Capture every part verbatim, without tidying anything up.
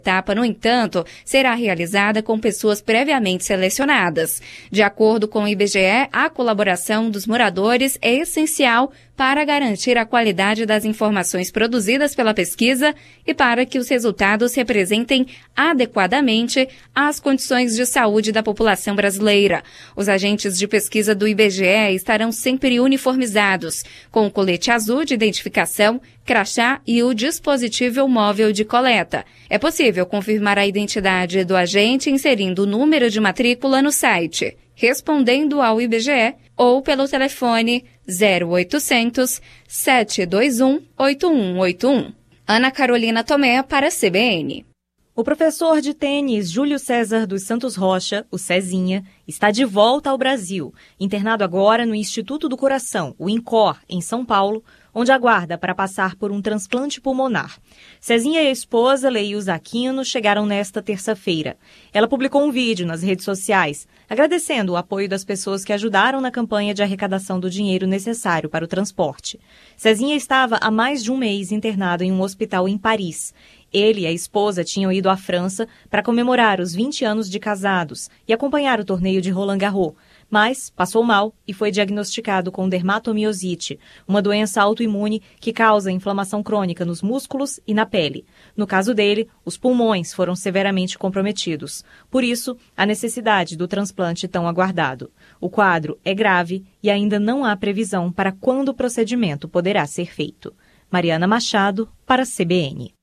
A etapa, no entanto, será realizada com pessoas previamente selecionadas. De acordo com o I B G E, a colaboração dos moradores é essencial para garantir a qualidade das informações produzidas pela pesquisa e para que os resultados representem adequadamente as condições de saúde da população brasileira. Os agentes de pesquisa do I B G E estarão sempre uniformizados, com o colete azul de identificação, crachá e o dispositivo móvel de coleta. É possível confirmar a identidade do agente inserindo o número de matrícula no site, respondendo ao I B G E ou pelo telefone zero oitocentos, sete dois um, oito um oito um. Ana Carolina Tomé para a C B N. O professor de tênis Júlio César dos Santos Rocha, o Cezinha, está de volta ao Brasil, internado agora no Instituto do Coração, o INCOR, em São Paulo, onde aguarda para passar por um transplante pulmonar. Cezinha e a esposa, Leiusa Aquino, chegaram nesta terça-feira. Ela publicou um vídeo nas redes sociais, agradecendo o apoio das pessoas que ajudaram na campanha de arrecadação do dinheiro necessário para o transporte. Cezinha estava há mais de um mês internado em um hospital em Paris. Ele e a esposa tinham ido à França para comemorar os vinte anos de casados e acompanhar o torneio de Roland Garros, mas passou mal e foi diagnosticado com dermatomiosite, uma doença autoimune que causa inflamação crônica nos músculos e na pele. No caso dele, os pulmões foram severamente comprometidos. Por isso, a necessidade do transplante tão aguardado. O quadro é grave e ainda não há previsão para quando o procedimento poderá ser feito. Mariana Machado, para a C B N.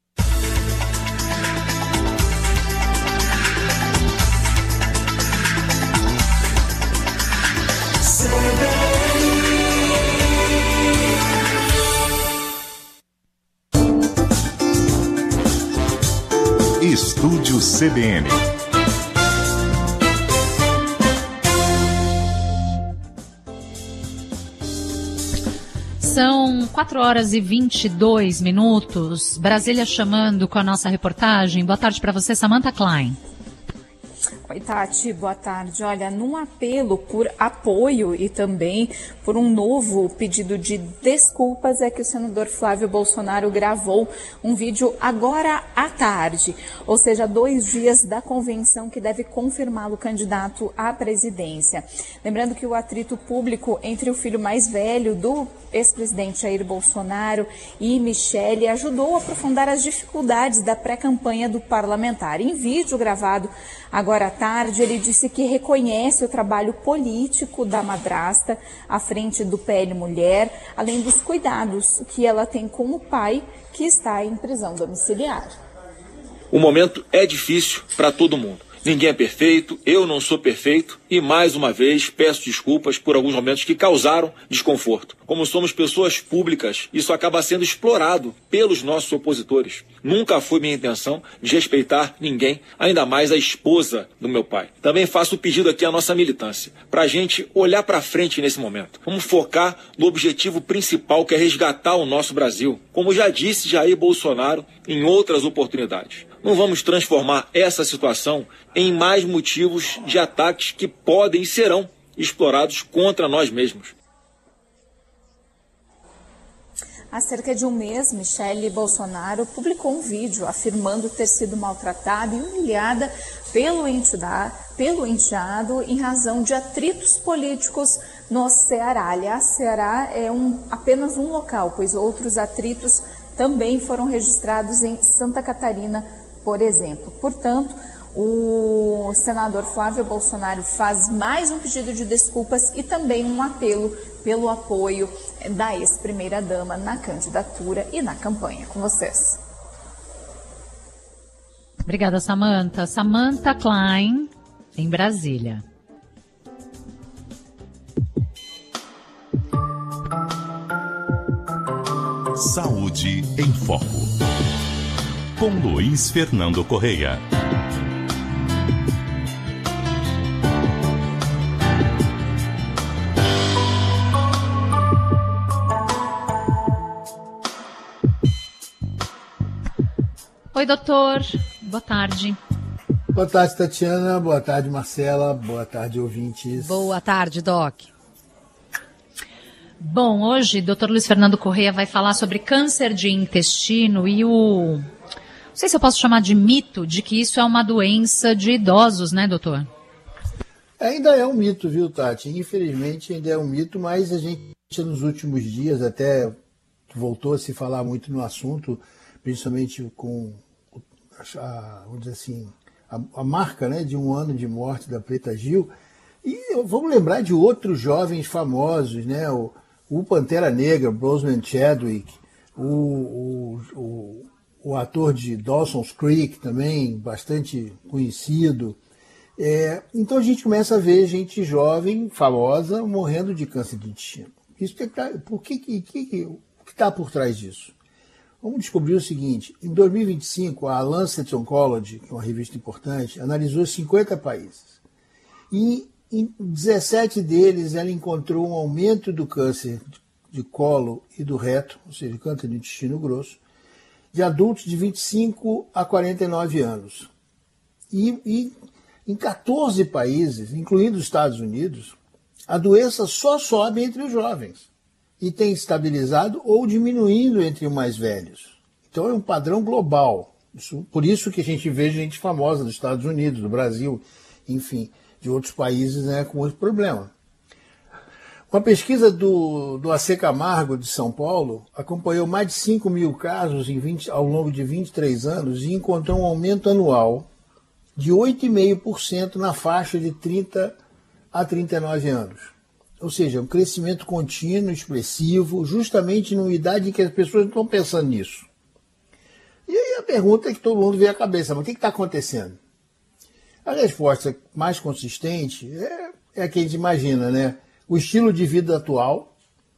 Estúdio C B N. São quatro horas e vinte e dois minutos. Brasília chamando com a nossa reportagem. Boa tarde para você, Samantha Klein. Oi, Tati, boa tarde. Olha, num apelo por apoio e também por um novo pedido de desculpas é que o senador Flávio Bolsonaro gravou um vídeo agora à tarde, ou seja, dois dias da convenção que deve confirmá-lo candidato à presidência. Lembrando que o atrito público entre o filho mais velho do ex-presidente Jair Bolsonaro e Michele ajudou a aprofundar as dificuldades da pré-campanha do parlamentar. Em vídeo gravado agora à tarde, ele disse que reconhece o trabalho político da madrasta à frente do P L Mulher, além dos cuidados que ela tem com o pai, que está em prisão domiciliar. O momento é difícil para todo mundo. Ninguém é perfeito, eu não sou perfeito e, mais uma vez, peço desculpas por alguns momentos que causaram desconforto. Como somos pessoas públicas, isso acaba sendo explorado pelos nossos opositores. Nunca foi minha intenção desrespeitar ninguém, ainda mais a esposa do meu pai. Também faço o pedido aqui à nossa militância, para a gente olhar para frente nesse momento. Vamos focar no objetivo principal, que é resgatar o nosso Brasil. Como já disse Jair Bolsonaro em outras oportunidades. Não vamos transformar essa situação em mais motivos de ataques que podem e serão explorados contra nós mesmos. Há cerca de um mês, Michele Bolsonaro publicou um vídeo afirmando ter sido maltratada e humilhada pelo enteado, pelo enteado em razão de atritos políticos no Ceará. Aliás, Ceará é um, apenas um local, pois outros atritos também foram registrados em Santa Catarina, por exemplo. Portanto, o senador Flávio Bolsonaro faz mais um pedido de desculpas e também um apelo pelo apoio da ex-primeira-dama na candidatura e na campanha. Com vocês. Obrigada, Samantha. Samantha Klein, em Brasília. Saúde em Foco, com Luiz Fernando Correia. Oi, doutor. Boa tarde. Boa tarde, Tatiana. Boa tarde, Marcela. Boa tarde, ouvintes. Boa tarde, Doc. Bom, hoje, doutor Luiz Fernando Correia vai falar sobre câncer de intestino e o sei se eu posso chamar de mito, de que isso é uma doença de idosos, né, doutor? Ainda é um mito, viu, Tati? Infelizmente ainda é um mito, mas a gente nos últimos dias até voltou a se falar muito no assunto, principalmente com a, vamos dizer assim, a, a marca, né, de um ano de morte da Preta Gil. E vamos lembrar de outros jovens famosos, né? O, o Pantera Negra, Boseman Chadwick, o, o, o, o ator de Dawson's Creek também, bastante conhecido. É, então a gente começa a ver gente jovem, famosa, morrendo de câncer de intestino. Isso que tá, por que, que, que, o que está por trás disso? Vamos descobrir o seguinte: em dois mil e vinte e cinco, a Lancet Oncology, que é uma revista importante, analisou cinquenta países. E em dezessete deles ela encontrou um aumento do câncer de colo e do reto, ou seja, câncer de intestino grosso, de adultos de vinte e cinco a quarenta e nove anos. E, e em quatorze países, incluindo os Estados Unidos, a doença só sobe entre os jovens e tem estabilizado ou diminuindo entre os mais velhos. Então é um padrão global. Isso, por isso que a gente vê gente famosa dos Estados Unidos, do Brasil, enfim, de outros países, né, com esse problema. Uma pesquisa do, do A C Camargo de São Paulo acompanhou mais de cinco mil casos em vinte, ao longo de vinte e três anos e encontrou um aumento anual de oito vírgula cinco por cento na faixa de trinta a trinta e nove anos. Ou seja, um crescimento contínuo, expressivo, justamente numa idade em que as pessoas não estão pensando nisso. E aí a pergunta é que todo mundo vê à cabeça: mas o que está acontecendo? A resposta mais consistente é, é a que a gente imagina, né? O estilo de vida atual,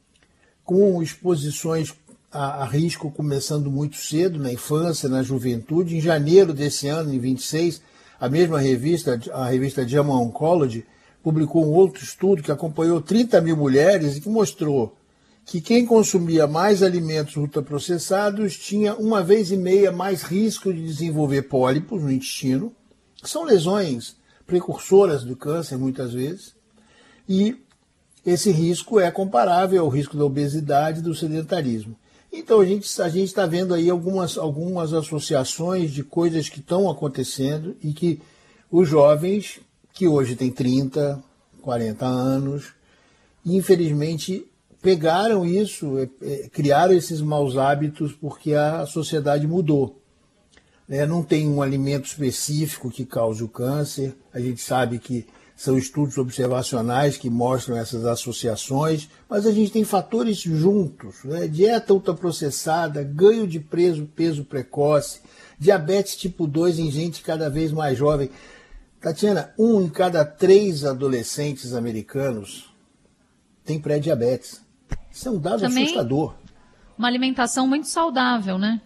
com exposições a, a risco começando muito cedo, na infância, na juventude. Em janeiro desse ano, em vinte e seis, a mesma revista, a revista JAMA Oncology, publicou um outro estudo que acompanhou trinta mil mulheres e que mostrou que quem consumia mais alimentos ultraprocessados tinha uma vez e meia mais risco de desenvolver pólipos no intestino, que são lesões precursoras do câncer muitas vezes, e esse risco é comparável ao risco da obesidade e do sedentarismo. Então a gente a gente está vendo aí algumas, algumas associações de coisas que estão acontecendo e que os jovens, que hoje têm trinta, quarenta anos, infelizmente pegaram isso, é, é, criaram esses maus hábitos porque a sociedade mudou. É, não tem um alimento específico que cause o câncer. A gente sabe que são estudos observacionais que mostram essas associações, mas a gente tem fatores juntos, né? Dieta ultraprocessada, ganho de peso, peso precoce, diabetes tipo dois em gente cada vez mais jovem. Tatiana, um em cada três adolescentes americanos tem pré-diabetes. Isso é um dado Também assustador. Uma alimentação muito saudável, né?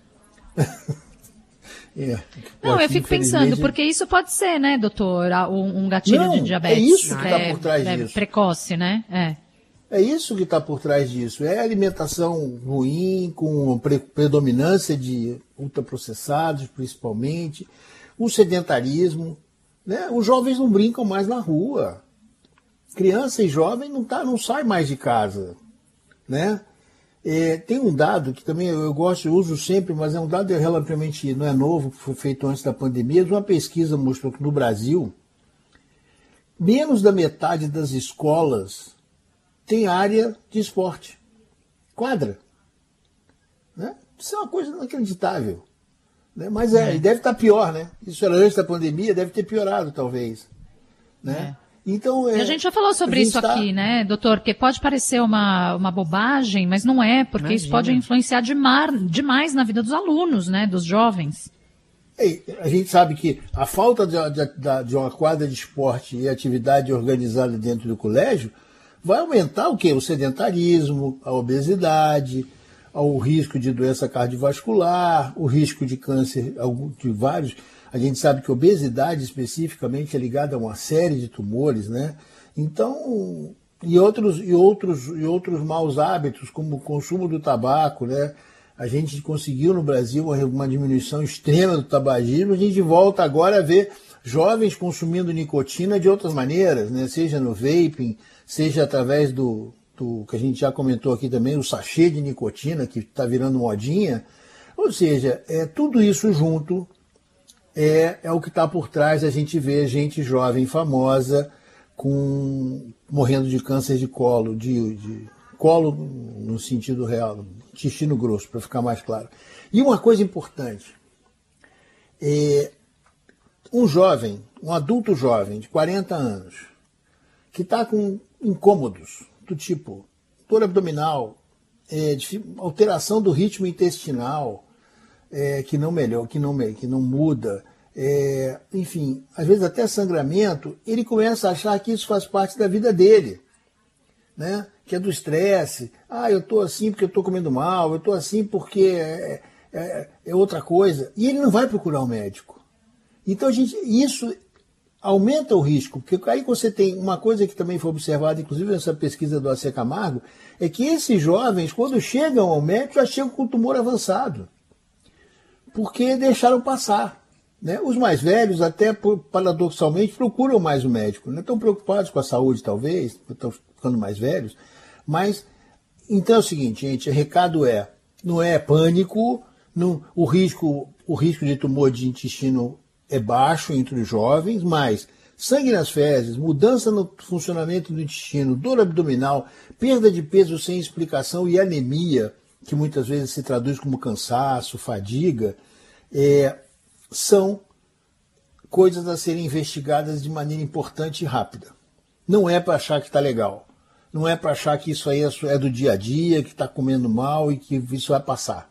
É, não, eu fico pensando, porque isso pode ser, né, doutor, um, um gatilho não, de diabetes. É isso que está é, por trás é disso. Precoce, né? É. É isso que está por trás disso. É alimentação ruim, com pre predominância de ultraprocessados, principalmente, o sedentarismo, né? Os jovens não brincam mais na rua. Criança e jovem não, tá, não sai mais de casa, né? É, tem um dado que também eu gosto, eu uso sempre, mas é um dado relativamente, não é novo, foi feito antes da pandemia. Uma pesquisa mostrou que no Brasil, menos da metade das escolas tem área de esporte, quadra. Né? Isso é uma coisa inacreditável. Né? Mas é, é. E deve estar pior, né? Isso era antes da pandemia, deve ter piorado, talvez. Né? É. Então, é, e a gente já falou sobre isso tá... aqui, né, doutor? Que pode parecer uma, uma bobagem, mas não é, porque Imagina. Isso pode influenciar demais, demais na vida dos alunos, né, dos jovens. É, a gente sabe que a falta de, de, de uma quadra de esporte e atividade organizada dentro do colégio vai aumentar o quê? O sedentarismo, a obesidade, o risco de doença cardiovascular, o risco de câncer, de vários... A gente sabe que a obesidade especificamente é ligada a uma série de tumores, né? Então, e outros, e outros, e outros maus hábitos, como o consumo do tabaco, né? A gente conseguiu no Brasil uma, uma diminuição extrema do tabagismo, a gente volta agora a ver jovens consumindo nicotina de outras maneiras, né? Seja no vaping, seja através do, do que a gente já comentou aqui também, o sachê de nicotina, que está virando modinha. Ou seja, é, tudo isso junto é, é o que está por trás. A gente vê gente jovem famosa com, morrendo de câncer de colo, de, de colo no sentido real, intestino grosso, para ficar mais claro. E uma coisa importante, é, um jovem, um adulto jovem de quarenta anos, que está com incômodos do tipo dor abdominal, é, alteração do ritmo intestinal, é, que não melhora, que não, que não muda, é, enfim, às vezes até sangramento, ele começa a achar que isso faz parte da vida dele, né? Que é do estresse. Ah, eu estou assim porque eu estou comendo mal, eu estou assim porque é, é, é outra coisa. E ele não vai procurar um médico. Então, a gente, isso aumenta o risco, porque aí você tem uma coisa que também foi observada, inclusive nessa pesquisa do A C Camargo, é que esses jovens, quando chegam ao médico, já chegam com tumor avançado, porque deixaram passar. Né? Os mais velhos, até paradoxalmente, procuram mais o médico. Não estão preocupados com a saúde, talvez, estão ficando mais velhos. Mas, então é o seguinte, gente, o recado é, não é pânico, não, o, risco, o risco de tumor de intestino é baixo entre os jovens, mas sangue nas fezes, mudança no funcionamento do intestino, dor abdominal, perda de peso sem explicação e anemia, que muitas vezes se traduz como cansaço, fadiga, é, são coisas a serem investigadas de maneira importante e rápida. Não é para achar que está legal. Não é para achar que isso aí é do dia a dia, que está comendo mal e que isso vai passar.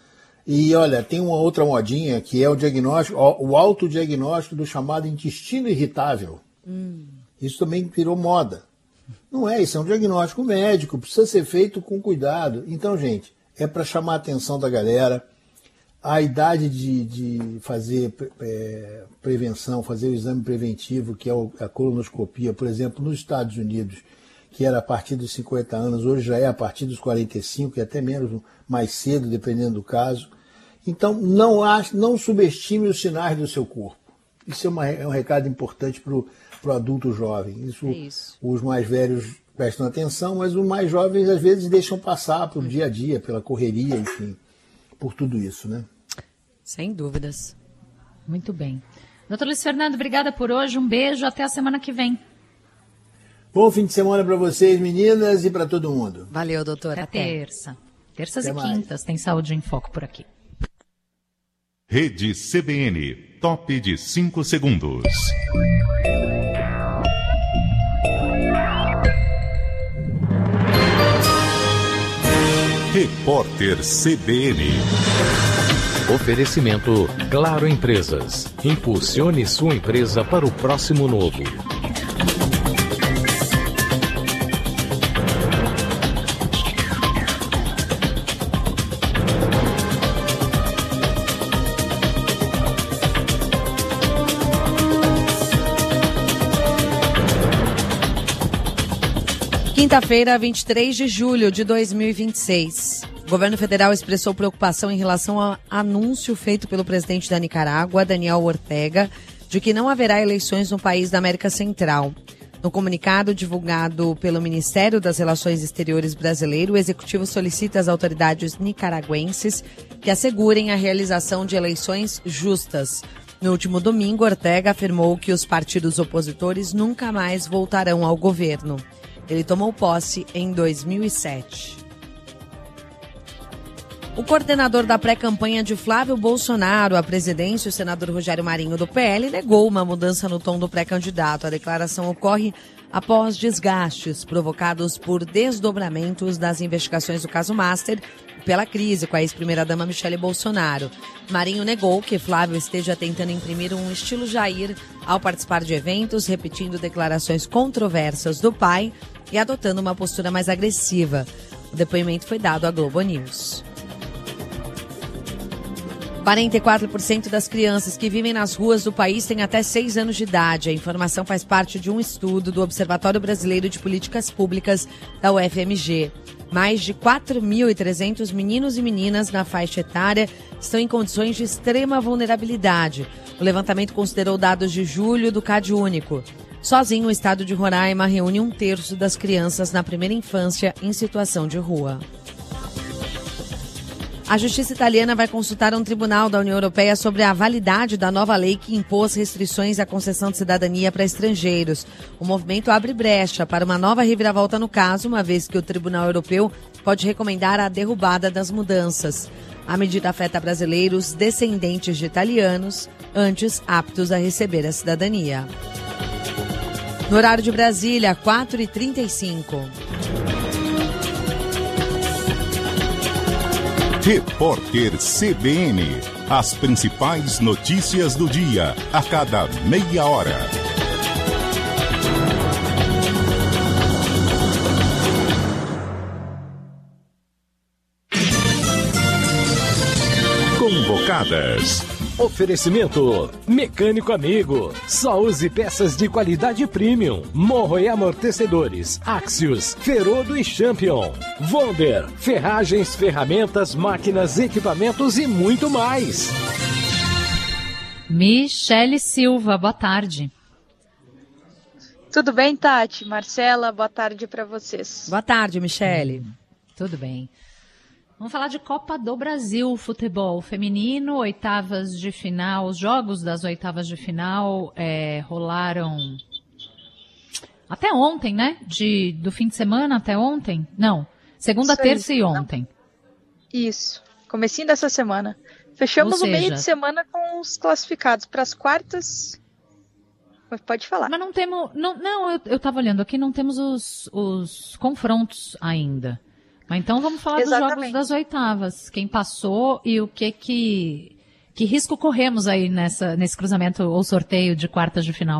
E olha, tem uma outra modinha que é o diagnóstico, o autodiagnóstico do chamado intestino irritável. Hum. Isso também virou moda. Não é, isso é um diagnóstico médico, precisa ser feito com cuidado. Então, gente, é para chamar a atenção da galera. A idade de, de fazer é, prevenção, fazer o exame preventivo, que é a colonoscopia, por exemplo, nos Estados Unidos, que era a partir dos cinquenta anos, hoje já é a partir dos quarenta e cinco, e até menos, mais cedo, dependendo do caso. Então, não, ache, não subestime os sinais do seu corpo. Isso é, uma, é um recado importante para o adulto jovem. Isso, é isso. Os mais velhos prestam atenção, mas os mais jovens, às vezes, deixam passar pelo dia a dia, pela correria, enfim, por tudo isso, né? Sem dúvidas. Muito bem. Doutor Luiz Fernando, obrigada por hoje. Um beijo, até a semana que vem. Bom fim de semana para vocês, meninas, e para todo mundo. Valeu, doutor. Até, até. terça. Terças até e mais. quintas tem Saúde em Foco por aqui. Rede C B N, top de cinco segundos. Repórter C B N. Oferecimento Claro Empresas. Impulsione sua empresa para o próximo novo. Quinta-feira, vinte e três de julho de dois mil e vinte e seis. O governo federal expressou preocupação em relação ao anúncio feito pelo presidente da Nicarágua, Daniel Ortega, de que não haverá eleições no país da América Central. No comunicado divulgado pelo Ministério das Relações Exteriores brasileiro, o executivo solicita às autoridades nicaragüenses que assegurem a realização de eleições justas. No último domingo, Ortega afirmou que os partidos opositores nunca mais voltarão ao governo. Ele tomou posse em dois mil e sete. O coordenador da pré-campanha de Flávio Bolsonaro à presidência, o senador Rogério Marinho, do P L, negou uma mudança no tom do pré-candidato. A declaração ocorre após desgastes provocados por desdobramentos das investigações do caso Master e pela crise com a ex-primeira-dama Michele Bolsonaro. Marinho negou que Flávio esteja tentando imprimir um estilo Jair ao participar de eventos, repetindo declarações controversas do pai e adotando uma postura mais agressiva. O depoimento foi dado à Globo News. quarenta e quatro por cento das crianças que vivem nas ruas do país têm até seis anos de idade. A informação faz parte de um estudo do Observatório Brasileiro de Políticas Públicas da U F M G. Mais de quatro mil e trezentos meninos e meninas na faixa etária estão em condições de extrema vulnerabilidade. O levantamento considerou dados de julho do CadÚnico. Sozinho, o estado de Roraima reúne um terço das crianças na primeira infância em situação de rua. A justiça italiana vai consultar um tribunal da União Europeia sobre a validade da nova lei que impôs restrições à concessão de cidadania para estrangeiros. O movimento abre brecha para uma nova reviravolta no caso, uma vez que o Tribunal Europeu pode recomendar a derrubada das mudanças. A medida afeta brasileiros descendentes de italianos, antes aptos a receber a cidadania. No horário de Brasília, quatro e trinta e cinco. Repórter C B N. As principais notícias do dia, a cada meia hora. Convocadas. Oferecimento Mecânico Amigo. Só use peças de qualidade premium. Morro e amortecedores. Axios, Ferodo e Champion. Wonder, ferragens, ferramentas, máquinas, equipamentos e muito mais. Michele Silva, boa tarde. Tudo bem, Tati? Marcela, boa tarde para vocês. Boa tarde, Michele. Hum, tudo bem. Vamos falar de Copa do Brasil, futebol feminino, oitavas de final. Os jogos das oitavas de final é, rolaram até ontem, né? De, do fim de semana até ontem? Não, segunda, Isso terça aí. e ontem. Isso, comecinho dessa semana. Fechamos seja, o meio de semana com os classificados para as quartas. Pode falar. Mas não temos... Não, não eu, eu tava olhando aqui, não temos os, os confrontos ainda. Mas então vamos falar Exatamente. dos jogos das oitavas. Quem passou e o que que, que risco corremos aí nessa, nesse cruzamento ou sorteio de quartas de final?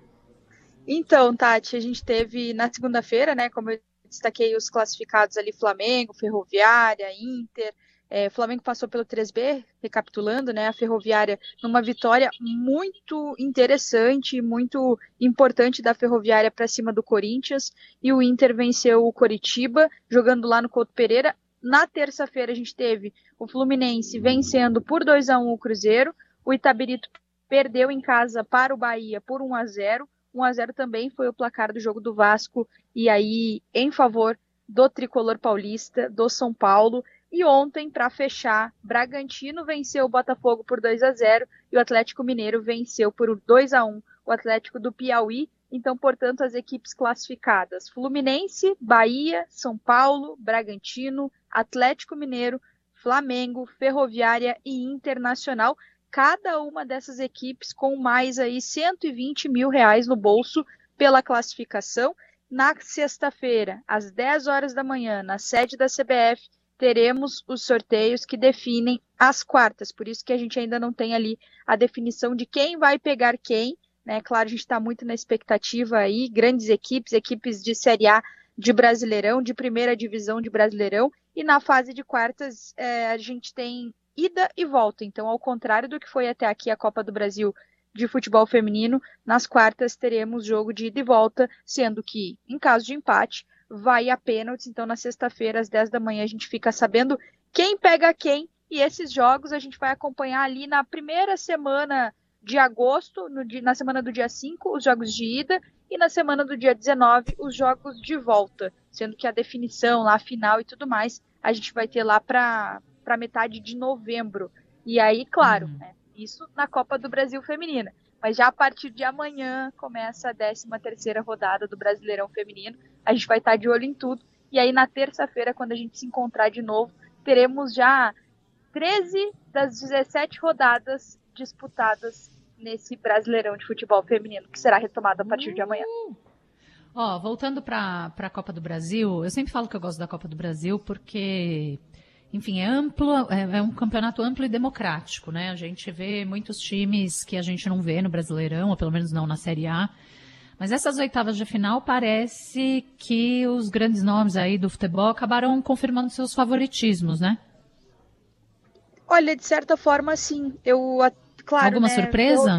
Então, Tati, a gente teve na segunda-feira, né, como eu destaquei os classificados ali, Flamengo, Ferroviária, Inter. É, Flamengo passou pelo três B, recapitulando, né, a Ferroviária numa vitória muito interessante, muito importante da Ferroviária para cima do Corinthians, e o Inter venceu o Coritiba, jogando lá no Couto Pereira. Na terça-feira a gente teve o Fluminense vencendo por dois a um o Cruzeiro, o Itabirito perdeu em casa para o Bahia por um a zero, um a zero também foi o placar do jogo do Vasco, e aí em favor do tricolor paulista, do São Paulo. E ontem, para fechar, Bragantino venceu o Botafogo por dois a zero e o Atlético Mineiro venceu por dois a um o Atlético do Piauí. Então, portanto, as equipes classificadas: Fluminense, Bahia, São Paulo, Bragantino, Atlético Mineiro, Flamengo, Ferroviária e Internacional. Cada uma dessas equipes com mais aí cento e vinte mil reais no bolso pela classificação. Na sexta-feira, às dez horas da manhã, na sede da C B F, teremos os sorteios que definem as quartas, por isso que a gente ainda não tem ali a definição de quem vai pegar quem, né? Claro, a gente está muito na expectativa aí, grandes equipes, equipes de Série A de Brasileirão, de primeira divisão de Brasileirão, e na fase de quartas é, a gente tem ida e volta, então ao contrário do que foi até aqui a Copa do Brasil de futebol feminino, nas quartas teremos jogo de ida e volta, sendo que, em caso de empate, vai a pênaltis. Então na sexta-feira às dez da manhã a gente fica sabendo quem pega quem, e esses jogos a gente vai acompanhar ali na primeira semana de agosto, no dia, na semana do dia cinco, os jogos de ida, e na semana do dia dezenove, os jogos de volta, sendo que a definição lá, a final e tudo mais, a gente vai ter lá para para metade de novembro. E aí, claro, uhum. né, isso na Copa do Brasil Feminina. Mas já a partir de amanhã começa a décima terceira rodada do Brasileirão Feminino. A gente vai estar de olho em tudo. E aí na terça-feira, quando a gente se encontrar de novo, teremos já treze das dezessete rodadas disputadas nesse Brasileirão de futebol feminino, que será retomado a partir de amanhã. Ó, voltando para a Copa do Brasil, eu sempre falo que eu gosto da Copa do Brasil porque, enfim, é amplo, é, é um campeonato amplo e democrático, né? A gente vê muitos times que a gente não vê no Brasileirão, ou pelo menos não na Série A. Mas essas oitavas de final parece que os grandes nomes aí do futebol acabaram confirmando seus favoritismos, né? Olha, de certa forma, sim. Eu, claro, Alguma né, surpresa?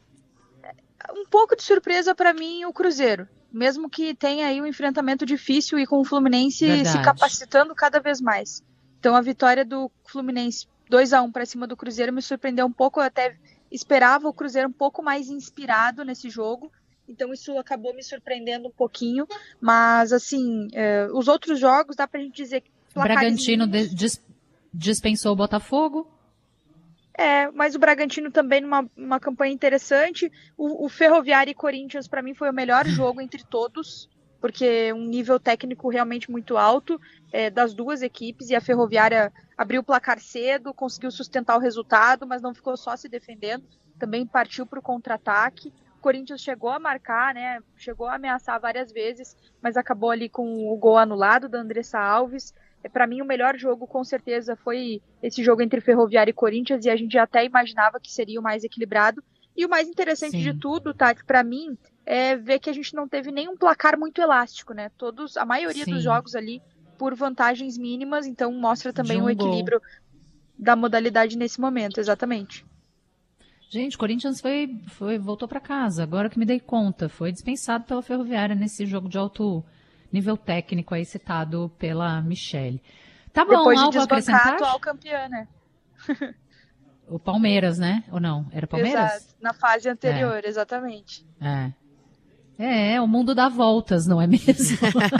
Um pouco de surpresa para mim o Cruzeiro. Mesmo que tenha aí um enfrentamento difícil e com o Fluminense Verdade. se capacitando cada vez mais. Então a vitória do Fluminense dois a um para cima do Cruzeiro me surpreendeu um pouco. Eu até esperava o Cruzeiro um pouco mais inspirado nesse jogo. Então isso acabou me surpreendendo um pouquinho. Mas assim, eh, os outros jogos dá pra gente dizer que Bragantino de, des, dispensou o Botafogo. É, mas o Bragantino também numa uma campanha interessante. O, o Ferroviária e Corinthians, para mim, foi o melhor jogo entre todos, porque um nível técnico realmente muito alto é, das duas equipes, e a Ferroviária abriu o placar cedo, conseguiu sustentar o resultado, mas não ficou só se defendendo, também partiu para o contra-ataque. O Corinthians chegou a marcar, né, chegou a ameaçar várias vezes, mas acabou ali com o gol anulado da Andressa Alves. É, para mim, o melhor jogo, com certeza, foi esse jogo entre Ferroviária e Corinthians, e a gente até imaginava que seria o mais equilibrado. E o mais interessante Sim. de tudo, Tati, para mim, é ver que a gente não teve nenhum placar muito elástico, né? Todos, a maioria Sim. dos jogos ali por vantagens mínimas, então mostra também um o equilíbrio gol. da modalidade nesse momento, exatamente. Gente, o Corinthians foi, foi, voltou para casa, agora que me dei conta, foi dispensado pela Ferroviária nesse jogo de alto nível técnico aí citado pela Michele. Tá bom, Depois de algo a acrescentar? a atual campeã, né? O Palmeiras, né? Ou não? Era Palmeiras? Exato, na fase anterior, é. exatamente. É. É, o mundo dá voltas, não é mesmo?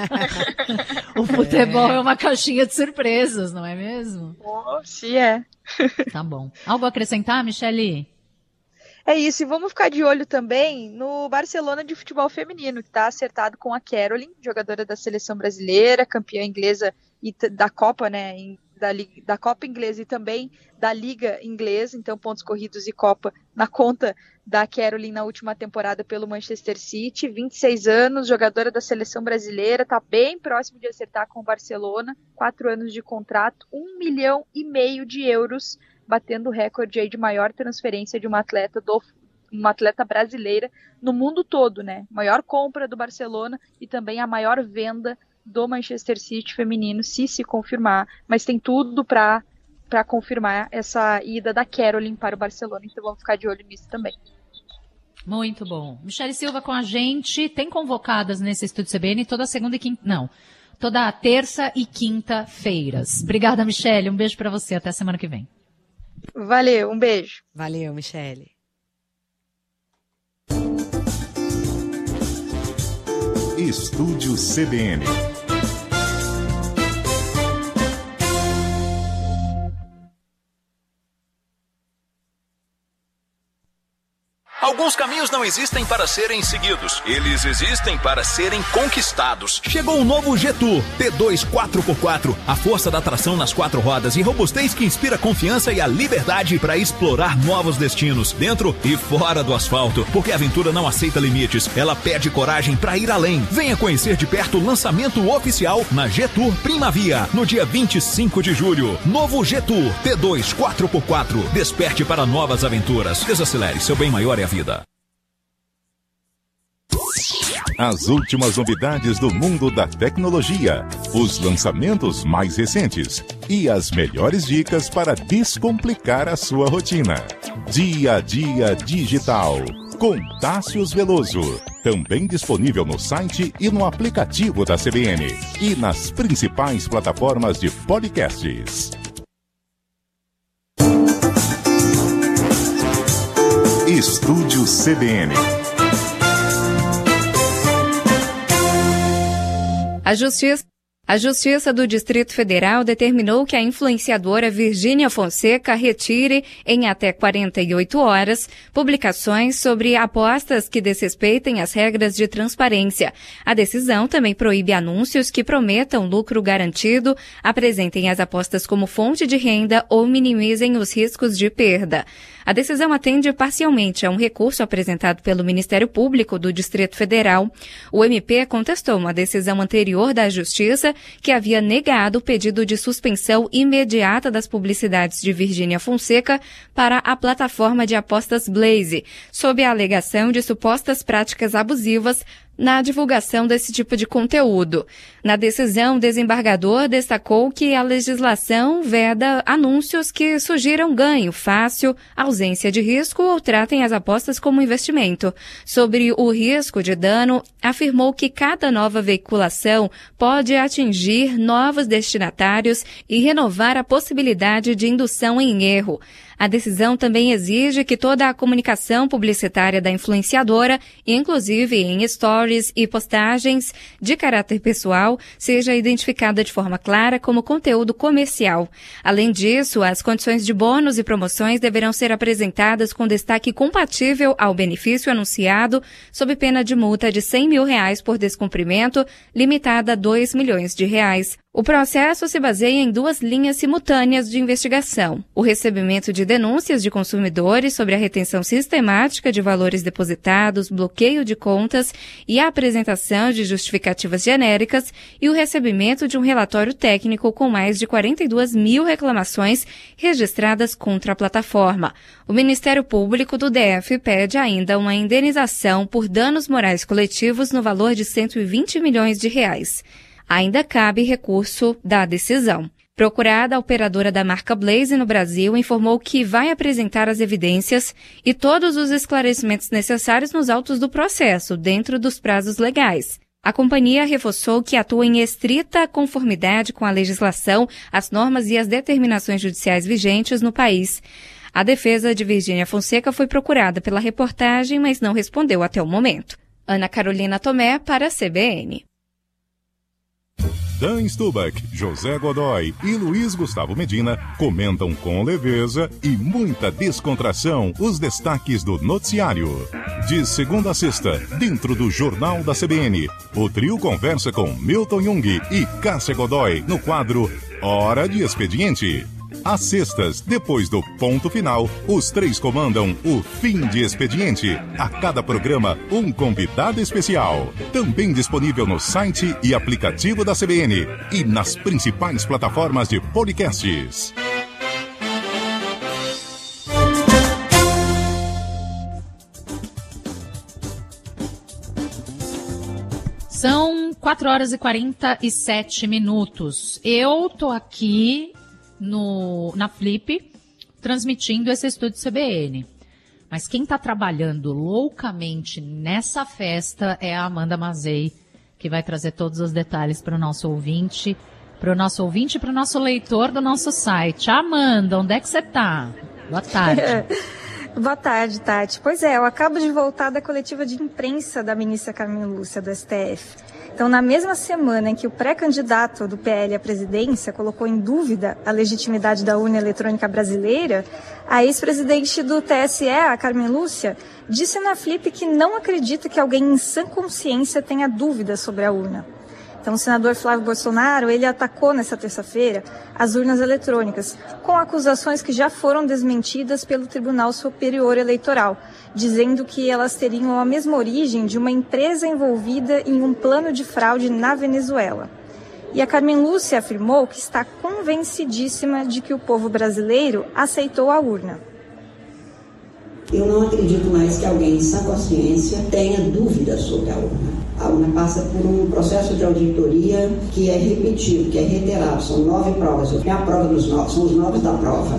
O futebol é. é uma caixinha de surpresas, não é mesmo? Oh, se é. Tá bom. Algo a acrescentar, Michele? É isso, e vamos ficar de olho também no Barcelona de futebol feminino, que está acertado com a Caroline, jogadora da seleção brasileira, campeã inglesa e da Copa, né? Da, da Copa Inglesa e também da Liga Inglesa, então pontos corridos e Copa na conta da Caroline na última temporada pelo Manchester City, vinte e seis anos, jogadora da seleção brasileira, está bem próximo de acertar com o Barcelona, quatro anos de contrato, um milhão e meio de euros, batendo o recorde aí de maior transferência de uma atleta, do, uma atleta brasileira no mundo todo, né? Maior compra do Barcelona e também a maior venda do Manchester City feminino, se se confirmar, mas tem tudo para para confirmar essa ida da Caroline para o Barcelona, então vamos ficar de olho nisso também. Muito bom. Michele Silva com a gente, tem convocadas nesse Estúdio C B N toda segunda e quinta, não, toda terça e quinta-feiras. Obrigada, Michele, um beijo para você, até semana que vem. Valeu, um beijo. Valeu, Michele. Estúdio C B N. Alguns caminhos não existem para serem seguidos. Eles existem para serem conquistados. Chegou o novo G-Tour T dois quatro por quatro. A força da tração nas quatro rodas e robustez que inspira confiança e a liberdade para explorar novos destinos, dentro e fora do asfalto. Porque a aventura não aceita limites. Ela pede coragem para ir além. Venha conhecer de perto o lançamento oficial na G-Tour Primavia, no dia vinte e cinco de julho. Novo G-Tour T dois quatro por quatro. Desperte para novas aventuras. Desacelere, seu bem maior é a vida. As últimas novidades do mundo da tecnologia, os lançamentos mais recentes e as melhores dicas para descomplicar a sua rotina. Dia a Dia Digital, com Tássius Veloso. Também disponível no site e no aplicativo da C B N e nas principais plataformas de podcasts. Estúdio C B N. A Justiça, a Justiça do Distrito Federal determinou que a influenciadora Virgínia Fonseca retire, em até quarenta e oito horas, publicações sobre apostas que desrespeitem as regras de transparência. A decisão também proíbe anúncios que prometam lucro garantido, apresentem as apostas como fonte de renda ou minimizem os riscos de perda. A decisão atende parcialmente a um recurso apresentado pelo Ministério Público do Distrito Federal. O M P contestou uma decisão anterior da Justiça que havia negado o pedido de suspensão imediata das publicidades de Virgínia Fonseca para a plataforma de apostas Blaze, sob a alegação de supostas práticas abusivas na divulgação desse tipo de conteúdo. Na decisão, o desembargador destacou que a legislação veda anúncios que sugiram ganho fácil, ausência de risco ou tratem as apostas como investimento. Sobre o risco de dano, afirmou que cada nova veiculação pode atingir novos destinatários e renovar a possibilidade de indução em erro. A decisão também exige que toda a comunicação publicitária da influenciadora, inclusive em stories e postagens de caráter pessoal, seja identificada de forma clara como conteúdo comercial. Além disso, as condições de bônus e promoções deverão ser apresentadas com destaque compatível ao benefício anunciado, sob pena de multa de cem mil reais por descumprimento, limitada a dois milhões de reais. O processo se baseia em duas linhas simultâneas de investigação: o recebimento de denúncias de consumidores sobre a retenção sistemática de valores depositados, bloqueio de contas e a apresentação de justificativas genéricas, e o recebimento de um relatório técnico com mais de quarenta e duas mil reclamações registradas contra a plataforma. O Ministério Público do D F pede ainda uma indenização por danos morais coletivos no valor de cento e vinte milhões de reais. Ainda cabe recurso da decisão. Procurada, a operadora da marca Blaze no Brasil informou que vai apresentar as evidências e todos os esclarecimentos necessários nos autos do processo, dentro dos prazos legais. A companhia reforçou que atua em estrita conformidade com a legislação, as normas e as determinações judiciais vigentes no país. A defesa de Virgínia Fonseca foi procurada pela reportagem, mas não respondeu até o momento. Ana Carolina Tomé, para a C B N. Dan Stubach, José Godoy e Luiz Gustavo Medina comentam com leveza e muita descontração os destaques do noticiário. De segunda a sexta, dentro do Jornal da C B N, o trio conversa com Milton Jung e Cássia Godoy no quadro Hora de Expediente. Às sextas, depois do ponto final, os três comandam o Fim de Expediente. A cada programa, um convidado especial. Também disponível no site e aplicativo da C B N e nas principais plataformas de podcasts. São quatro horas e quarenta e sete minutos. Eu tô aqui no, na Flip, transmitindo esse estúdio C B N. Mas quem está trabalhando loucamente nessa festa é a Amanda Mazei, que vai trazer todos os detalhes para o nosso ouvinte, para o nosso ouvinte e para o nosso leitor do nosso site. Amanda, onde é que você está? Boa tarde. Boa tarde, Tati. Pois é, eu acabo de voltar da coletiva de imprensa da ministra Carmen Lúcia, do S T F. Então, na mesma semana em que o pré-candidato do P L à presidência colocou em dúvida a legitimidade da urna eletrônica brasileira, a ex-presidente do T S E, a Carmen Lúcia, disse na Flip que não acredita que alguém em sã consciência tenha dúvidas sobre a urna. Então, o senador Flávio Bolsonaro, ele atacou nessa terça-feira as urnas eletrônicas, com acusações que já foram desmentidas pelo Tribunal Superior Eleitoral, dizendo que elas teriam a mesma origem de uma empresa envolvida em um plano de fraude na Venezuela. E a Carmen Lúcia afirmou que está convencidíssima de que o povo brasileiro aceitou a urna. Eu não acredito mais que alguém em sã consciência tenha dúvidas sobre a urna. A urna passa por um processo de auditoria que é repetido, que é reiterado. São nove provas. É a prova dos nove, são os nove da prova.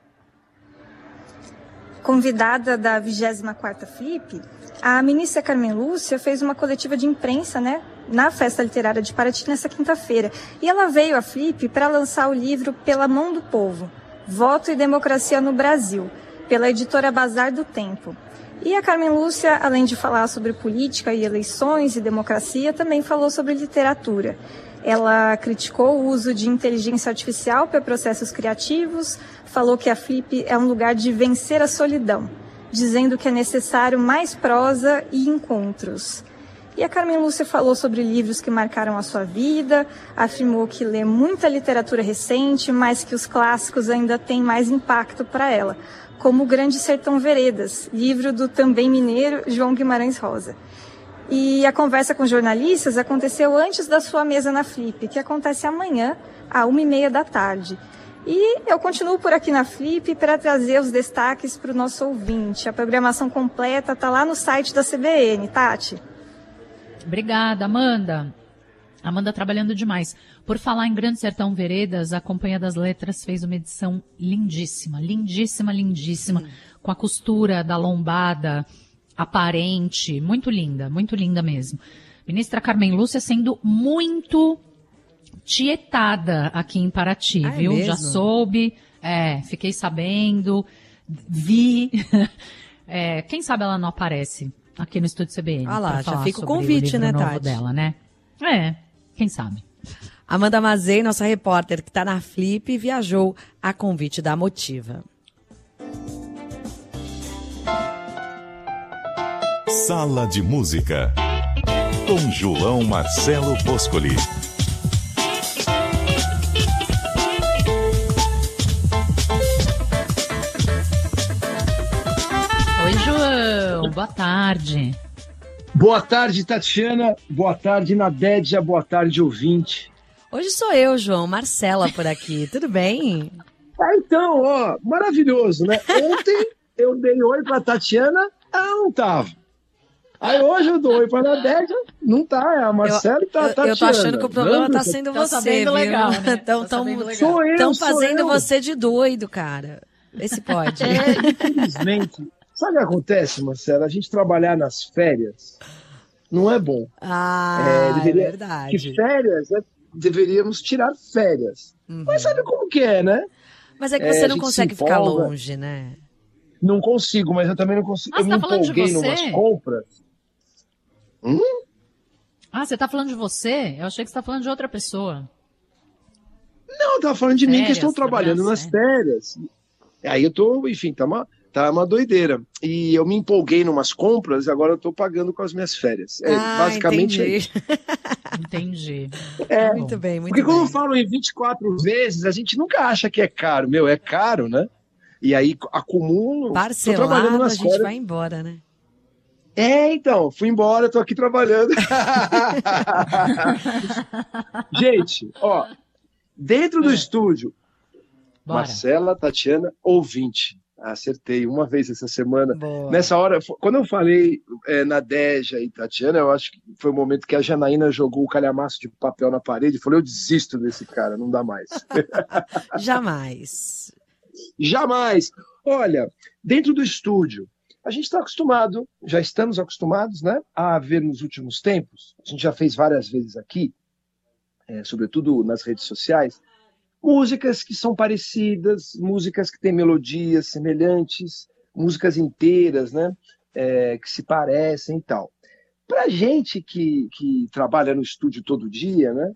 Convidada da vigésima quarta Flip, a ministra Carmen Lúcia fez uma coletiva de imprensa, né, na Festa Literária de Paraty nessa quinta-feira. E ela veio à Flip para lançar o livro Pela Mão do Povo, Voto e Democracia no Brasil, pela editora Bazar do Tempo. E a Carmen Lúcia, além de falar sobre política e eleições e democracia, também falou sobre literatura. Ela criticou o uso de inteligência artificial para processos criativos, falou que a Flip é um lugar de vencer a solidão, dizendo que é necessário mais prosa e encontros. E a Carmen Lúcia falou sobre livros que marcaram a sua vida, afirmou que lê muita literatura recente, mas que os clássicos ainda têm mais impacto para ela, como O Grande Sertão Veredas, livro do também mineiro João Guimarães Rosa. E a conversa com jornalistas aconteceu antes da sua mesa na Flip, que acontece amanhã, às uma e meia da tarde. E eu continuo por aqui na Flip para trazer os destaques para o nosso ouvinte. A programação completa está lá no site da C B N, Tati. Obrigada, Amanda. Amanda trabalhando demais. Por falar em Grande Sertão Veredas, a Companhia das Letras fez uma edição lindíssima, lindíssima, lindíssima, hum. com a costura da lombada aparente, muito linda, muito linda mesmo. Ministra Carmen Lúcia sendo muito tietada aqui em Paraty, ah, viu? É Já soube, é, fiquei sabendo, vi. É, quem sabe ela não aparece aqui no Estúdio C B N. Ah lá, já fica o o convite, né, novo Tati? dela, né? É, quem sabe. Amanda Mazei, nossa repórter que está na Flip, viajou a convite da Motiva. Sala de Música, com João Marcelo Boscoli. Oi, João, boa tarde. Boa tarde, Tatiana. Boa tarde, Nadédia. Boa tarde, ouvinte. Hoje sou eu, João, Marcela por aqui. Tudo bem? Ah, então, ó, maravilhoso, né? Ontem eu dei oi pra Tatiana, ela não tava. Aí hoje eu dou oi pra Nadédia, não tá, é a Marcela e tá a Tatiana. Eu tô achando que o problema não, tá sendo tá você, viu? legal, né? Tão, tá tão, legal. Sou eu, tão sou fazendo eu. você de doido, cara. Esse pode. É, infelizmente. Sabe o que acontece, Marcela? A gente trabalhar nas férias não é bom. Ah, é, deveria, é verdade. Que férias, né? Deveríamos tirar férias. Uhum. Mas sabe como que é, né? Mas é que É, você a não gente consegue se ficar empolga. longe, né? Não consigo, mas eu também não consigo. Ah, eu você me tá falando de empolguei você? numas compras. Hum? Ah, você tá falando de você? Eu achei que você tá falando de outra pessoa. Não, eu tava falando de Férias, mim que estou trabalhando trabalhar, nas férias. Aí eu tô, enfim, tá uma, tá uma doideira. E eu me empolguei numas compras e agora eu tô pagando com as minhas férias. É, Ah, basicamente é entendi. isso. Entendi. É, Muito bem, muito porque bem. quando eu falo em vinte e quatro vezes, a gente nunca acha que é caro. Meu, é caro, né? E aí acumulo. tô trabalhando Parcelado, a nas gente férias. vai embora, né? É, então, fui embora, tô aqui trabalhando. Gente, ó, dentro do estúdio, Bora. Marcela, Tatiana, ouvinte. Acertei uma vez essa semana. Boa. Nessa hora, f- quando eu falei é, Nadédia e Tatiana, eu acho que foi o momento que a Janaína jogou o calhamaço de papel na parede e falou: eu desisto desse cara, não dá mais. Jamais. Jamais. Olha, dentro do estúdio, a gente está acostumado, já estamos acostumados, né, a ver nos últimos tempos, a gente já fez várias vezes aqui, é, sobretudo nas redes sociais, músicas que são parecidas, músicas que têm melodias semelhantes, músicas inteiras, né, é, que se parecem e tal. Para a gente que, que trabalha no estúdio todo dia, né,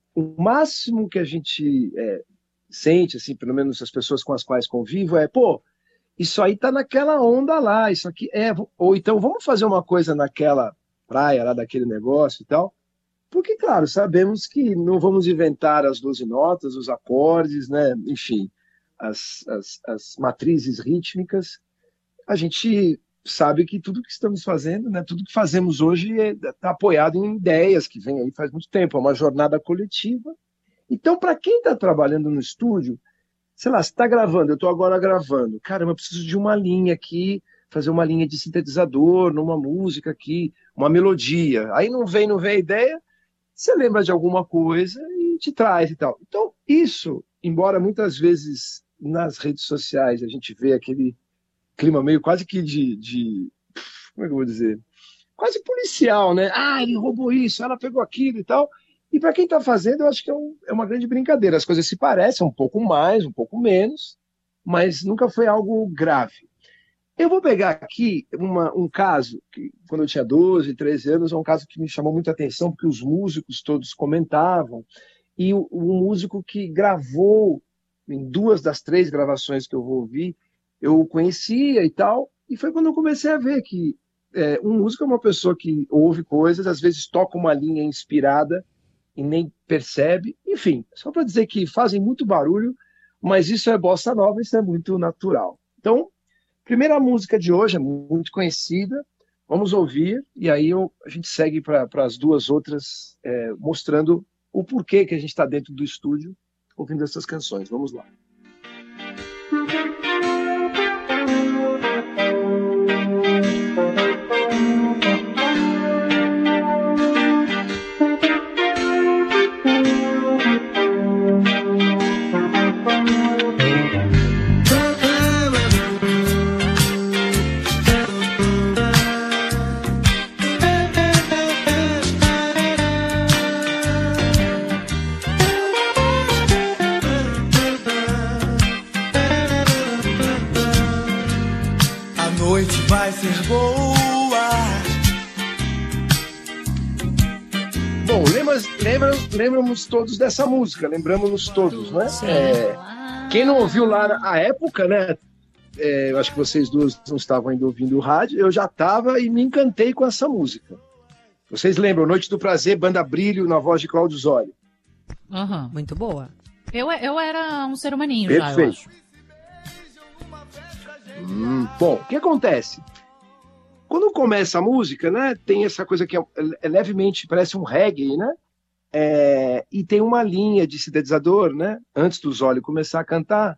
o máximo que a gente é, sente, assim, pelo menos as pessoas com as quais convivo, é, pô, isso aí tá naquela onda lá, isso aqui é... Ou então, vamos fazer uma coisa naquela praia lá, daquele negócio e tal. Porque, claro, sabemos que não vamos inventar as doze notas, os acordes, né? Enfim, as, as, as matrizes rítmicas. A gente sabe que tudo que estamos fazendo, né? Tudo que fazemos hoje está apoiado em ideias que vêm aí faz muito tempo, é uma jornada coletiva. Então, para quem está trabalhando no estúdio, sei lá, você está gravando, eu estou agora gravando, caramba, eu preciso de uma linha aqui, fazer uma linha de sintetizador, numa música aqui, uma melodia. Aí não vem, não vem a ideia, você lembra de alguma coisa e te traz e tal. Então, isso, embora muitas vezes nas redes sociais a gente vê aquele clima meio quase que de, de como é que eu vou dizer? Quase policial, né? Ah, ele roubou isso, ela pegou aquilo e tal. E para quem está fazendo, eu acho que é, um, é uma grande brincadeira. As coisas se parecem um pouco mais, um pouco menos, mas nunca foi algo grave. Eu vou pegar aqui uma, um caso, que quando eu tinha doze, treze anos, é um caso que me chamou muita atenção, porque os músicos todos comentavam, e o, o músico que gravou, em duas das três gravações que eu vou ouvir, eu conhecia e tal, e foi quando eu comecei a ver que é, um músico é uma pessoa que ouve coisas, às vezes toca uma linha inspirada, e nem percebe, enfim, só para dizer que fazem muito barulho, mas isso é bossa nova, isso é muito natural. Então, primeira música de hoje é muito conhecida, vamos ouvir, e aí eu, a gente segue para as duas outras, é, mostrando o porquê que a gente está dentro do estúdio ouvindo essas canções. Vamos lá. mas lembram, lembramos todos dessa música, lembramos-nos todos, né? É, quem não ouviu lá na época, né? É, eu acho que vocês duas não estavam ainda ouvindo o rádio, eu já estava e me encantei com essa música. Vocês lembram, Noite do Prazer, Banda Brilho, na voz de Cláudio Zoli. Uhum. Muito boa. Eu, eu era um ser humaninho. Perfeito. Já, eu acho. Hum, bom, o que acontece? Quando começa a música, né, tem essa coisa que é, é levemente, parece um reggae, né? É, e tem uma linha de sintetizador, né? Antes do Zoli começar a cantar.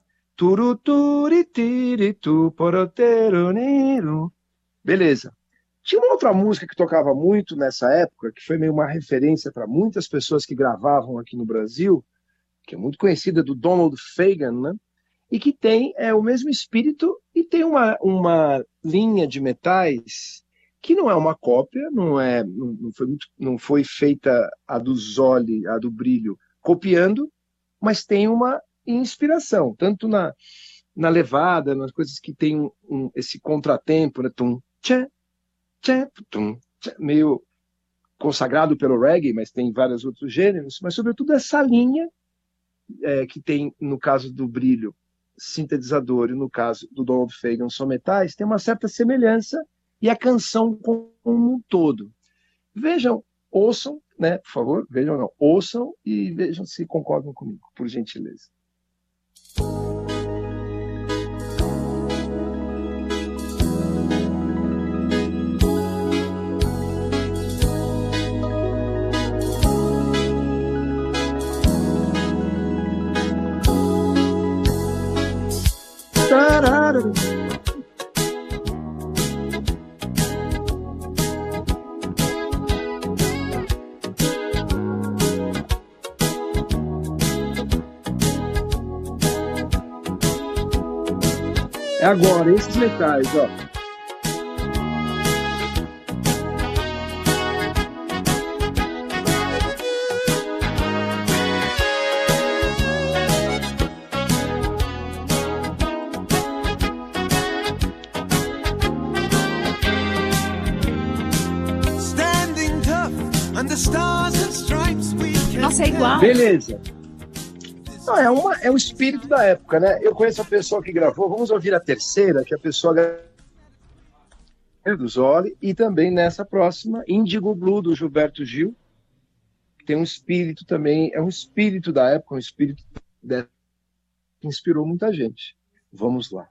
Beleza. Tinha uma outra música que tocava muito nessa época, que foi meio uma referência para muitas pessoas que gravavam aqui no Brasil, que é muito conhecida, do Donald Fagen, né? E que tem é, o mesmo espírito e tem uma, uma linha de metais que não é uma cópia, não, é, não, não, foi, muito, não foi feita a do Zoli, a do Brilho, copiando, mas tem uma inspiração, tanto na, na levada, nas coisas que tem um, um, esse contratempo, né? Tum, tchê, tchê, tum, tchê, meio consagrado pelo reggae, mas tem vários outros gêneros, mas sobretudo essa linha é, que tem, no caso do Brilho, sintetizador, e no caso do Donald Fagen, são metais, tem uma certa semelhança, e a canção como um todo. Vejam, ouçam, né, por favor, vejam não, ouçam e vejam se concordam comigo, por gentileza. É agora, esses metais, ó. Nossa, é igual. Beleza. Não, é, uma, é o espírito da época, né? Eu conheço a pessoa que gravou, vamos ouvir a terceira, que a pessoa gravou do Zoli, e também nessa próxima, Índigo Blue, do Gilberto Gil, que tem um espírito também, é um espírito da época, um espírito que inspirou muita gente. Vamos lá.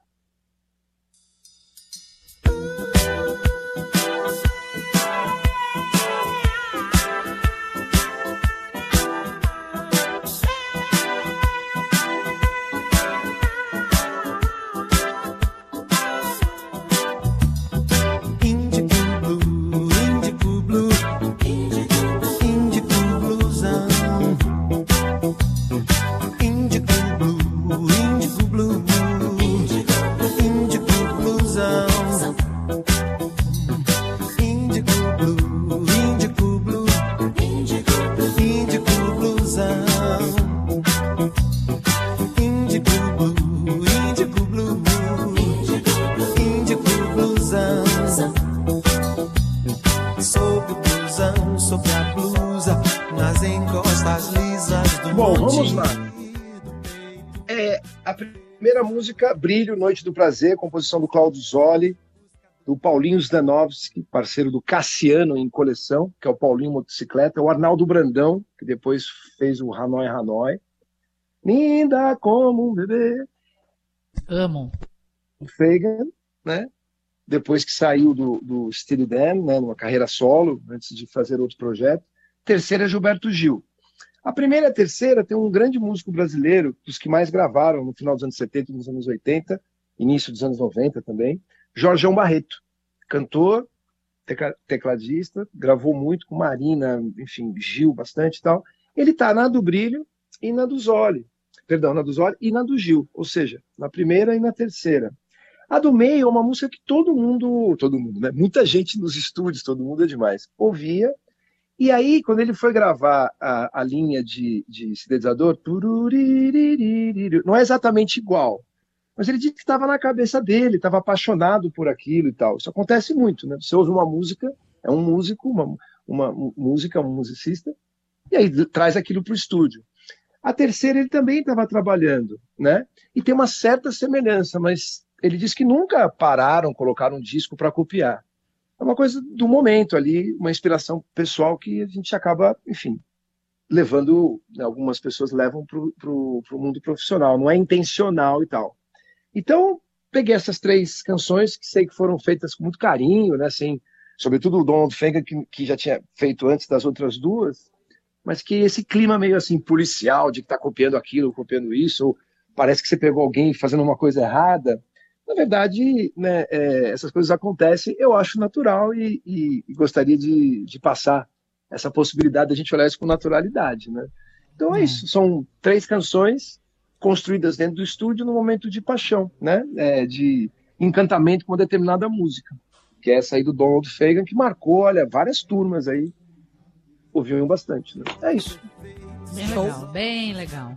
Bom, vamos lá. É, a primeira música, Brilho, Noite do Prazer, composição do Cláudio Zoli, do Paulinho Zdanovski, parceiro do Cassiano em Coleção, que é o Paulinho Motocicleta, o Arnaldo Brandão, que depois fez o Hanoi Hanoi. Linda como um bebê. Amo. O Fagen, né? Depois que saiu do, do Steely Dan, né, numa carreira solo, antes de fazer outro projeto. Terceira, Gilberto Gil. A primeira e a terceira tem um grande músico brasileiro, dos que mais gravaram no final dos anos setenta e nos anos oitenta, início dos anos noventa também, Jorgeão Barreto, cantor, tecladista, gravou muito com Marina, enfim, Gil bastante e tal. Ele está na do Brilho e na do Zoli, perdão, na do Zoli e na do Gil, ou seja, na primeira e na terceira. A do meio é uma música que todo mundo, todo mundo, né? Muita gente nos estúdios, todo mundo é demais, ouvia. E aí, quando ele foi gravar a, a linha de, de sintetizador, não é exatamente igual, mas ele disse que estava na cabeça dele, estava apaixonado por aquilo e tal. Isso acontece muito, né? Você ouve uma música, é um músico, uma, uma música, um musicista, E aí traz aquilo para o estúdio. A terceira ele também estava trabalhando, né? E tem uma certa semelhança, mas ele diz que nunca pararam, colocaram um disco para copiar. É uma coisa do momento ali, uma inspiração pessoal que a gente acaba, enfim, levando, né, algumas pessoas levam para o mundo profissional, não é intencional e tal. Então, peguei essas três canções que sei que foram feitas com muito carinho, né, assim, sobretudo o Donald Fagen, que, que já tinha feito antes das outras duas, mas que esse clima meio assim policial, de que está copiando aquilo, copiando isso, ou parece que você pegou alguém fazendo uma coisa errada. Na verdade, né, é, essas coisas acontecem, eu acho natural e, e, e gostaria de, de passar essa possibilidade de a gente olhar isso com naturalidade, né? Então é, é isso, são três canções construídas dentro do estúdio num momento de paixão, né? É, de encantamento com uma determinada música, que é essa aí do Donald Fagen, que marcou, olha, várias turmas aí, ouviram bastante, né? É isso. Bem legal, bem legal.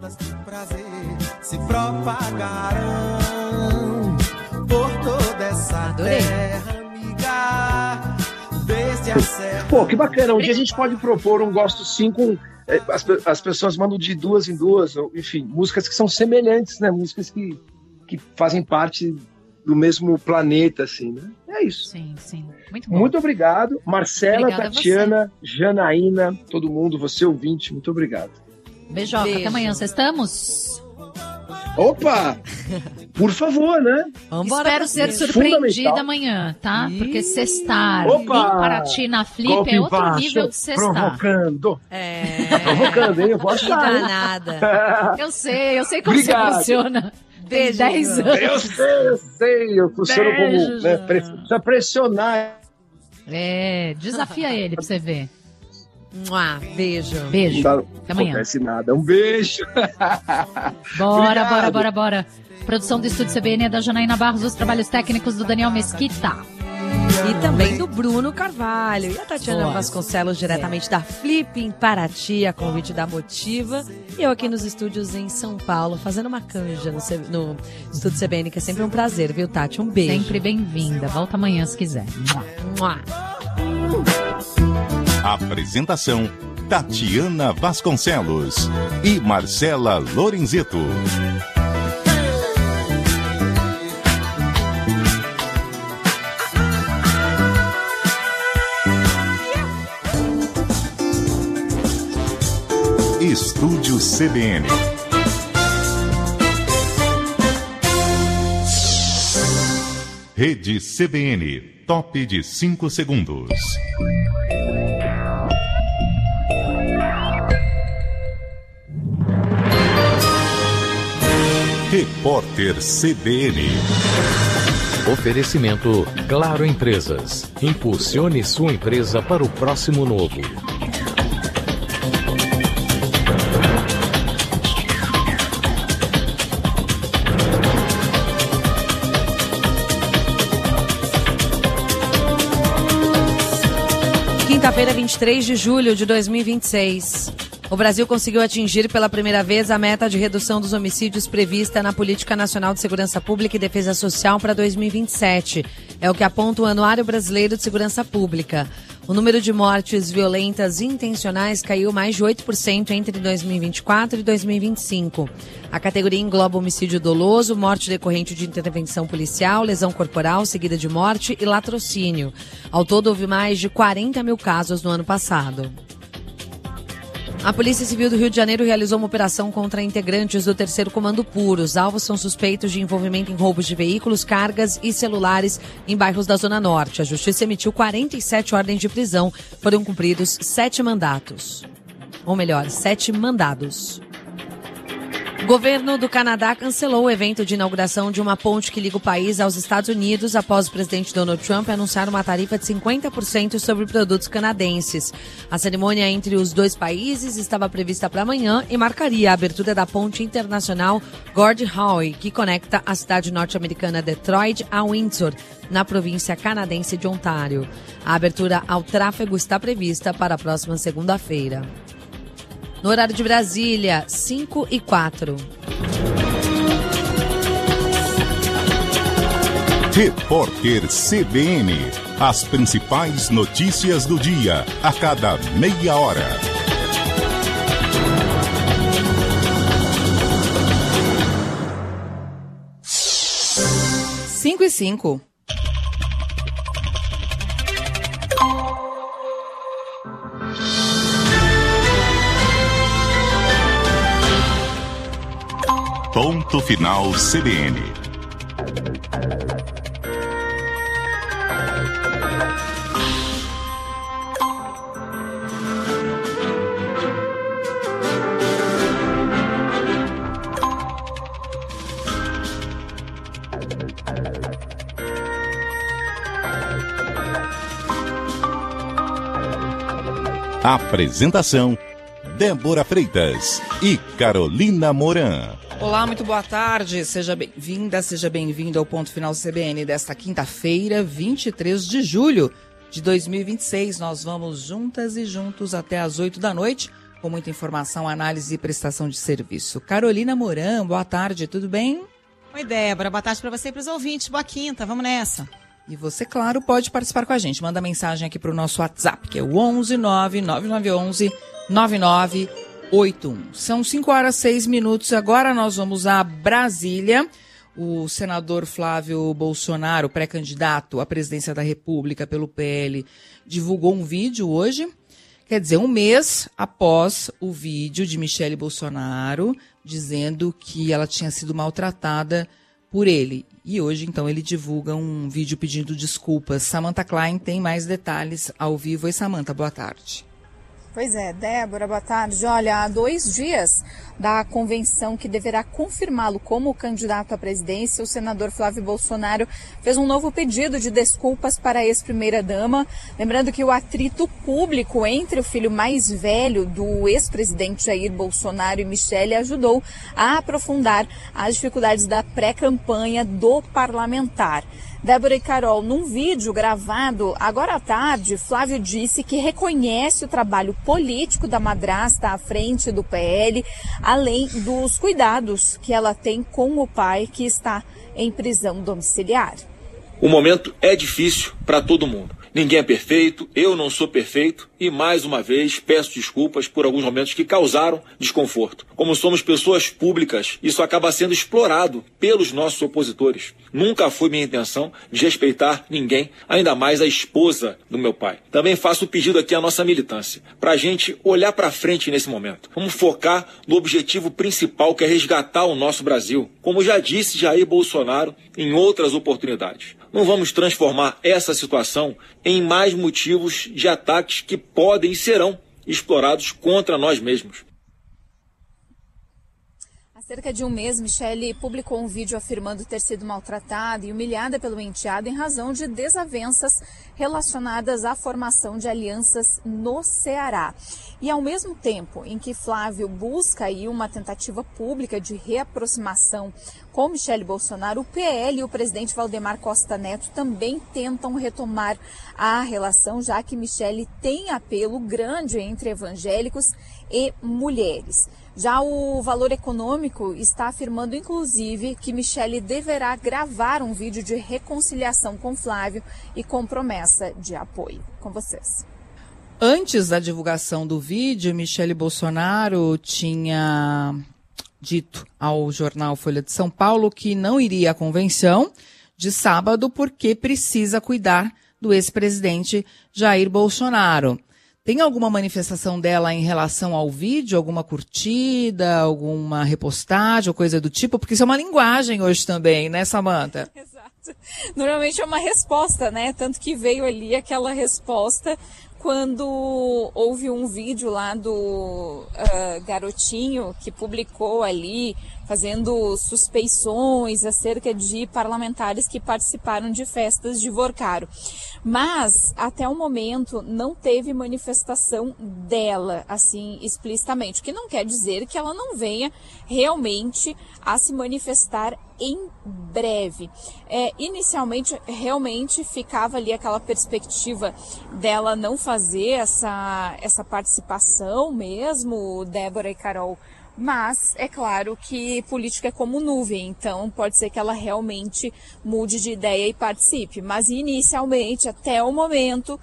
Se propagarão por toda essa terra, amiga, desde a serra. Pô, que bacana. Um dia a gente pode propor um Gosto Sim com... As, as pessoas mandam de duas em duas, enfim, músicas que são semelhantes, né? Músicas que, que fazem parte do mesmo planeta, assim, né? É isso. Sim, sim. Muito bom. Muito obrigado. Marcela, Obrigada Tatiana, Janaína, todo mundo, você ouvinte, muito obrigado. Beijoca, Beijo. Até amanhã, vocês estamos? Opa! Por favor, né? Vambora. Espero ser surpreendida amanhã, tá? Ih. Porque sextar em Paraty na Flip Golpe é outro baixo, nível de sextar. Provocando. É. Provocando, hein? Eu vou achar. Não dá nada. Eu sei, eu sei como Obrigado. Você funciona. Tem dez anos. Eu sei, eu sei. Eu funciono como... Né, precisa pressionar. É, desafia ele pra você ver. Mua, beijo. Beijo. Não Até amanhã. acontece nada. Um beijo. Bora, Obrigado. bora, bora, bora. Produção do Estúdio C B N é da Janaína Barros, os trabalhos técnicos do Daniel Mesquita. E também do Bruno Carvalho. E a Tatiana Boa. Vasconcelos, diretamente é. da Flip em Paraty, a convite da Motiva. E eu aqui nos estúdios em São Paulo, fazendo uma canja no, C... no Estúdio C B N, que é sempre um prazer, viu, Tati? Um beijo. Sempre bem-vinda. Volta amanhã se quiser. Mua. Apresentação: Tatiana Vasconcelos e Marcela Lorenzeto. Estúdio C B N. Rede C B N, top de cinco segundos. Repórter C B N. Oferecimento Claro Empresas. Impulsione sua empresa para o próximo novo. Quinta-feira, vinte e três de julho de dois mil e vinte e seis. O Brasil conseguiu atingir pela primeira vez a meta de redução dos homicídios prevista na Política Nacional de Segurança Pública e Defesa Social para dois mil e vinte e sete. É o que aponta o Anuário Brasileiro de Segurança Pública. O número de mortes violentas intencionais caiu mais de oito por cento entre dois mil e vinte e quatro e dois mil e vinte e cinco. A categoria engloba homicídio doloso, morte decorrente de intervenção policial, lesão corporal seguida de morte e latrocínio. Ao todo, houve mais de quarenta mil casos no ano passado. A Polícia Civil do Rio de Janeiro realizou uma operação contra integrantes do terceiro Comando Puro. Os alvos são suspeitos de envolvimento em roubos de veículos, cargas e celulares em bairros da Zona Norte. A Justiça emitiu quarenta e sete ordens de prisão. Foram cumpridos sete mandatos. Ou melhor, sete mandados. O governo do Canadá cancelou o evento de inauguração de uma ponte que liga o país aos Estados Unidos após o presidente Donald Trump anunciar uma tarifa de cinquenta por cento sobre produtos canadenses. A cerimônia entre os dois países estava prevista para amanhã e marcaria a abertura da ponte internacional Gordie Howe, que conecta a cidade norte-americana Detroit a Windsor, na província canadense de Ontário. A abertura ao tráfego está prevista para a próxima segunda-feira. No horário de Brasília, cinco e quatro. Repórter C B N. As principais notícias do dia, a cada meia hora. e cinco. Ponto final C B N. Apresentação: Débora Freitas e Carolina Moran. Olá, muito boa tarde, seja bem-vinda, seja bem-vindo ao Ponto Final C B N desta quinta-feira, vinte e três de julho de dois mil e vinte e seis. Nós vamos juntas e juntos até às oito da noite, com muita informação, análise e prestação de serviço. Carolina Moran, boa tarde, tudo bem? Oi, Débora, boa tarde para você e para os ouvintes, boa quinta, vamos nessa. E você, claro, pode participar com a gente, manda mensagem aqui para o nosso WhatsApp, que é o onze nove nove nove um um nove nove oito um. São cinco horas e seis minutos. Agora nós vamos a Brasília. O senador Flávio Bolsonaro, pré-candidato à presidência da República pelo P L, divulgou um vídeo hoje, quer dizer, um mês após o vídeo de Michele Bolsonaro dizendo que ela tinha sido maltratada por ele. E hoje, então, ele divulga um vídeo pedindo desculpas. Samantha Klein tem mais detalhes ao vivo. Oi, Samantha, boa tarde. Pois é, Débora, boa tarde. Olha, há dois dias da convenção que deverá confirmá-lo como candidato à presidência, o senador Flávio Bolsonaro fez um novo pedido de desculpas para a ex-primeira-dama. Lembrando que o atrito público entre o filho mais velho do ex-presidente Jair Bolsonaro e Michele ajudou a aprofundar as dificuldades da pré-campanha do parlamentar. Débora e Carol, num vídeo gravado agora à tarde, Flávio disse que reconhece o trabalho político da madrasta à frente do P L, além dos cuidados que ela tem com o pai, que está em prisão domiciliar. O momento é difícil para todo mundo. Ninguém é perfeito, eu não sou perfeito e, mais uma vez, peço desculpas por alguns momentos que causaram desconforto. Como somos pessoas públicas, isso acaba sendo explorado pelos nossos opositores. Nunca foi minha intenção desrespeitar ninguém, ainda mais a esposa do meu pai. Também faço o pedido aqui à nossa militância, para a gente olhar para frente nesse momento. Vamos focar no objetivo principal, que é resgatar o nosso Brasil, como já disse Jair Bolsonaro em outras oportunidades. Não vamos transformar essa situação em mais motivos de ataques que podem e serão explorados contra nós mesmos. Há cerca de um mês, Michele publicou um vídeo afirmando ter sido maltratada e humilhada pelo enteado em razão de desavenças relacionadas à formação de alianças no Ceará. E ao mesmo tempo em que Flávio busca aí uma tentativa pública de reaproximação com Michele Bolsonaro, o P L e o presidente Valdemar Costa Neto também tentam retomar a relação, já que Michele tem apelo grande entre evangélicos e mulheres. Já o Valor Econômico está afirmando, inclusive, que Michele deverá gravar um vídeo de reconciliação com Flávio e com promessa de apoio. Com vocês. Antes da divulgação do vídeo, Michele Bolsonaro tinha dito ao jornal Folha de São Paulo que não iria à convenção de sábado porque precisa cuidar do ex-presidente Jair Bolsonaro. Tem alguma manifestação dela em relação ao vídeo? Alguma curtida, alguma repostagem ou coisa do tipo? Porque isso é uma linguagem hoje também, né, Samantha? Exato. Normalmente é uma resposta, né? Tanto que veio ali aquela resposta quando houve um vídeo lá do uh, garotinho que publicou ali, fazendo suspeições acerca de parlamentares que participaram de festas de Vorcaro. Mas, até o momento, não teve manifestação dela, assim, explicitamente. O que não quer dizer que ela não venha realmente a se manifestar em breve. É, inicialmente, realmente, ficava ali aquela perspectiva dela não fazer essa, essa participação mesmo, Débora e Carol. Mas é claro que política é como nuvem, então pode ser que ela realmente mude de ideia e participe. Mas inicialmente, até o momento,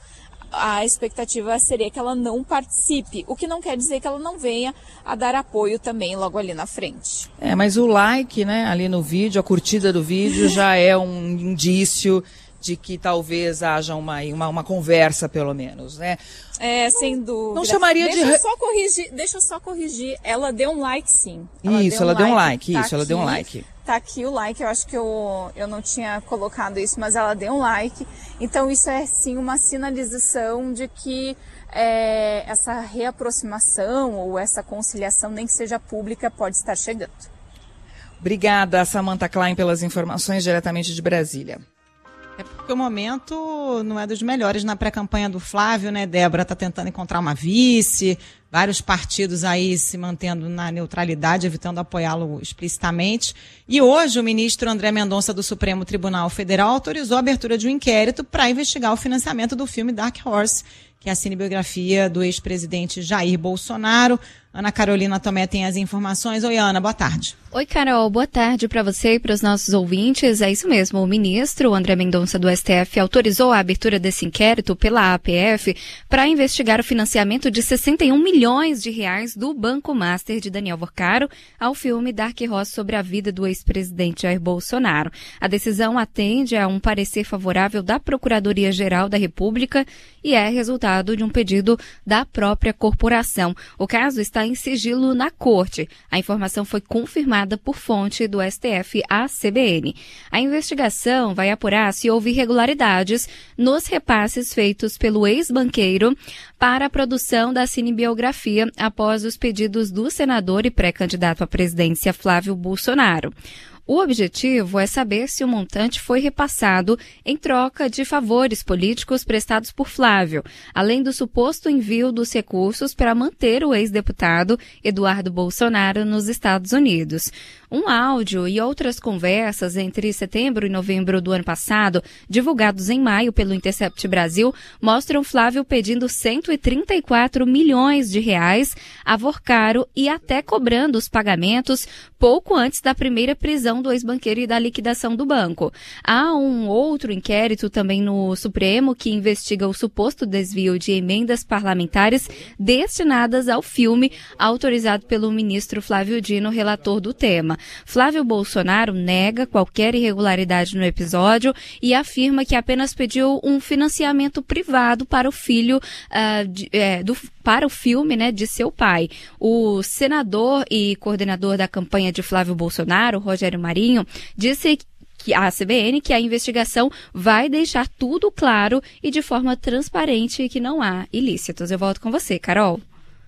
a expectativa seria que ela não participe, o que não quer dizer que ela não venha a dar apoio também logo ali na frente. É, mas o like, né, ali no vídeo, a curtida do vídeo já é um indício de que talvez haja uma, uma, uma conversa, pelo menos, né? É, sem dúvida. Não chamaria deixa de... Eu só corrigir, deixa eu só corrigir, ela deu um like sim. Ela isso, deu um ela like, deu um like, tá isso, aqui, ela deu um like. Tá aqui o like, eu acho que eu, eu não tinha colocado isso, mas ela deu um like. Então isso é sim uma sinalização de que é, essa reaproximação ou essa conciliação, nem que seja pública, pode estar chegando. Obrigada, Samantha Klein, pelas informações diretamente de Brasília. É porque o momento não é dos melhores na pré-campanha do Flávio, né? Débora está tentando encontrar uma vice, vários partidos aí se mantendo na neutralidade, evitando apoiá-lo explicitamente. E hoje o ministro André Mendonça do Supremo Tribunal Federal autorizou a abertura de um inquérito para investigar o financiamento do filme Dark Horse, que é a cinebiografia do ex-presidente Jair Bolsonaro. Ana Carolina Tomé tem as informações. Oi, Ana, boa tarde. Oi, Carol, boa tarde para você e para os nossos ouvintes. É isso mesmo, o ministro André Mendonça do S T F autorizou a abertura desse inquérito pela A P F para investigar o financiamento de sessenta e um milhões de reais do Banco Master de Daniel Vorcaro ao filme Dark Horse sobre a vida do ex-presidente Jair Bolsonaro. A decisão atende a um parecer favorável da Procuradoria-Geral da República e é resultado de um pedido da própria corporação. O caso está em sigilo na corte. A informação foi confirmada por fonte do S T F à C B N. A investigação vai apurar se houve irregularidades nos repasses feitos pelo ex-banqueiro para a produção da cinebiografia após os pedidos do senador e pré-candidato à presidência Flávio Bolsonaro. O objetivo é saber se o montante foi repassado em troca de favores políticos prestados por Flávio, além do suposto envio dos recursos para manter o ex-deputado Eduardo Bolsonaro nos Estados Unidos. Um áudio e outras conversas entre setembro e novembro do ano passado, divulgados em maio pelo Intercept Brasil, mostram Flávio pedindo cento e trinta e quatro milhões de reais a Vorcaro e até cobrando os pagamentos pouco antes da primeira prisão do ex-banqueiro e da liquidação do banco. Há um outro inquérito também no Supremo que investiga o suposto desvio de emendas parlamentares destinadas ao filme, autorizado pelo ministro Flávio Dino, relator do tema. Flávio Bolsonaro nega qualquer irregularidade no episódio e afirma que apenas pediu um financiamento privado para o filho, uh, de, é, do, para o filme, né, de seu pai. O senador e coordenador da campanha de Flávio Bolsonaro, Rogério Marinho, disse que a C B N que a investigação vai deixar tudo claro e de forma transparente e que não há ilícitos. Eu volto com você, Carol.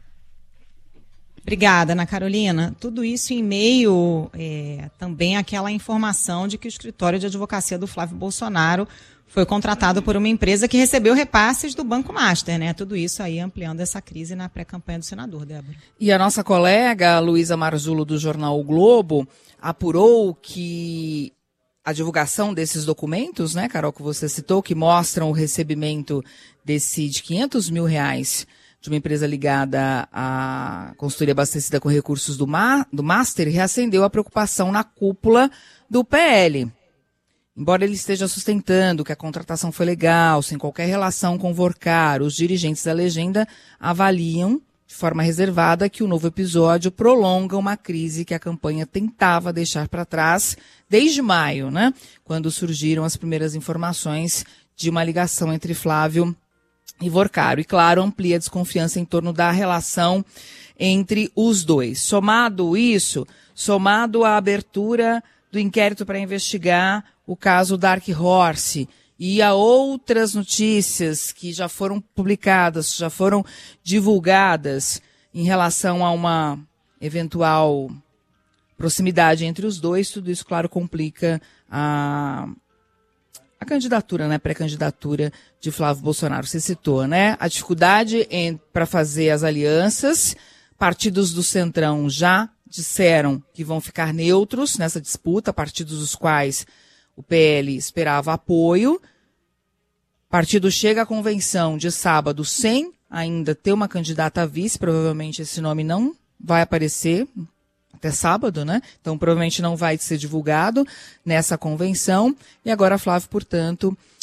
Obrigada, Ana Carolina. Tudo isso em meio é, também àquela informação de que o escritório de advocacia do Flávio Bolsonaro foi contratado por uma empresa que recebeu repasses do Banco Master, né? Tudo isso aí ampliando essa crise na pré-campanha do senador, Débora. E a nossa colega Luísa Marzullo, do jornal O Globo, apurou que a divulgação desses documentos, né, Carol, que você citou, que mostram o recebimento desse de quinhentos mil reais de uma empresa ligada à consultoria abastecida com recursos do, Ma, do Master, reacendeu a preocupação na cúpula do P L. Embora ele esteja sustentando que a contratação foi legal, sem qualquer relação com o Vorcaro, os dirigentes da legenda avaliam de forma reservada que o novo episódio prolonga uma crise que a campanha tentava deixar para trás desde maio, né? Quando surgiram as primeiras informações de uma ligação entre Flávio e Vorcaro. E, claro, amplia a desconfiança em torno da relação entre os dois. Somado isso, somado à abertura do inquérito para investigar o caso Dark Horse e a outras notícias que já foram publicadas, já foram divulgadas em relação a uma eventual proximidade entre os dois, tudo isso, claro, complica a, a candidatura, né, pré-candidatura de Flávio Bolsonaro. Você citou, né, a dificuldade para fazer as alianças. Partidos do Centrão já disseram que vão ficar neutros nessa disputa, partidos dos quais o P L esperava apoio. Partido chega à convenção de sábado sem ainda ter uma candidata a vice, provavelmente esse nome não vai aparecer até sábado, né? Então provavelmente não vai ser divulgado nessa convenção. E agora Flávio, portanto,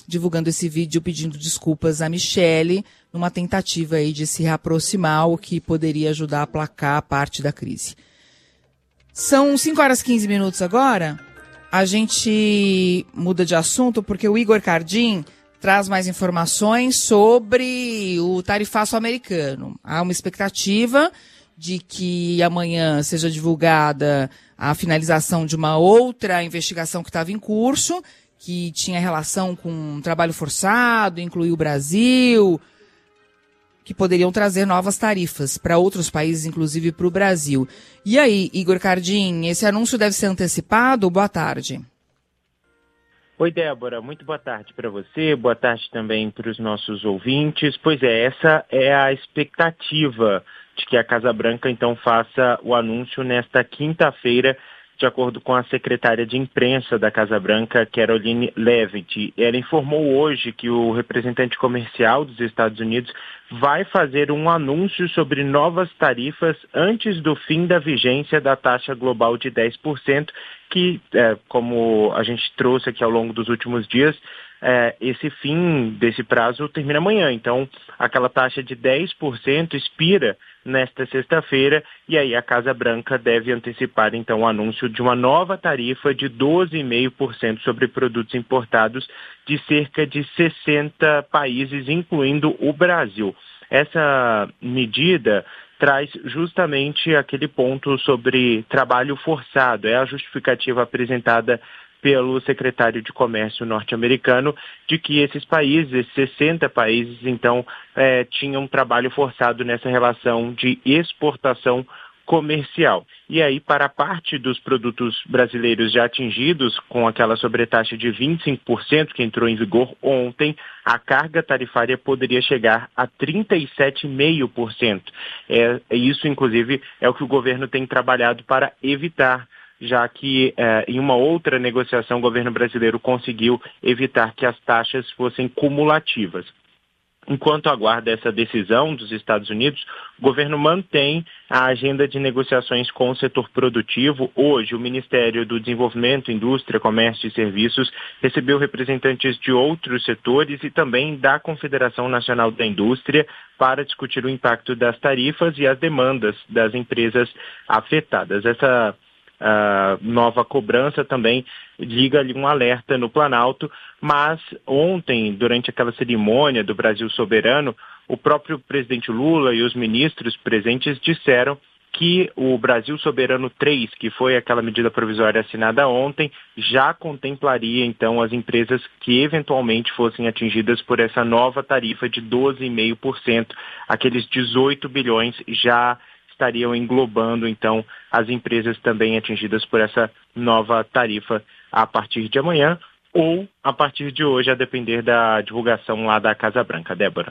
divulgando esse vídeo pedindo desculpas a Michele, numa tentativa aí de se reaproximar, o que poderia ajudar a aplacar parte da crise. São cinco horas e quinze minutos agora. A gente muda de assunto porque o Igor Cardim traz mais informações sobre o tarifaço americano. Há uma expectativa de que amanhã seja divulgada a finalização de uma outra investigação que estava em curso, que tinha relação com trabalho forçado, incluiu o Brasil, que poderiam trazer novas tarifas para outros países, inclusive para o Brasil. E aí, Igor Cardim, esse anúncio deve ser antecipado? Boa tarde. Oi, Débora, muito boa tarde para você, boa tarde também para os nossos ouvintes. Pois é, essa é a expectativa de que a Casa Branca, então, faça o anúncio nesta quinta-feira, de acordo com a secretária de imprensa da Casa Branca, Caroline Levitt. Ela informou hoje que o representante comercial dos Estados Unidos vai fazer um anúncio sobre novas tarifas antes do fim da vigência da taxa global de dez por cento, que, é, como a gente trouxe aqui ao longo dos últimos dias, é, esse fim desse prazo termina amanhã. Então, aquela taxa de dez por cento expira nesta sexta-feira, e aí a Casa Branca deve antecipar, então, o anúncio de uma nova tarifa de doze vírgula cinco por cento sobre produtos importados de cerca de sessenta países, incluindo o Brasil. Essa medida traz justamente aquele ponto sobre trabalho forçado, é a justificativa apresentada pelo secretário de Comércio norte-americano, de que esses países, esses sessenta países, então, é, tinham trabalho forçado nessa relação de exportação comercial. E aí, para a parte dos produtos brasileiros já atingidos com aquela sobretaxa de vinte e cinco por cento que entrou em vigor ontem, a carga tarifária poderia chegar a trinta e sete vírgula cinco por cento. É, isso, inclusive, é o que o governo tem trabalhado para evitar, já que eh, em uma outra negociação o governo brasileiro conseguiu evitar que as taxas fossem cumulativas. Enquanto aguarda essa decisão dos Estados Unidos, o governo mantém a agenda de negociações com o setor produtivo. Hoje, o Ministério do Desenvolvimento, Indústria, Comércio e Serviços recebeu representantes de outros setores e também da Confederação Nacional da Indústria para discutir o impacto das tarifas e as demandas das empresas afetadas. Essa Uh, nova cobrança também liga ali um alerta no Planalto, mas ontem, durante aquela cerimônia do Brasil Soberano, o próprio presidente Lula e os ministros presentes disseram que o Brasil Soberano três, que foi aquela medida provisória assinada ontem, já contemplaria então as empresas que eventualmente fossem atingidas por essa nova tarifa de doze vírgula cinco por cento, aqueles dezoito bilhões já estariam englobando, então, as empresas também atingidas por essa nova tarifa a partir de amanhã ou a partir de hoje, a depender da divulgação lá da Casa Branca. Débora.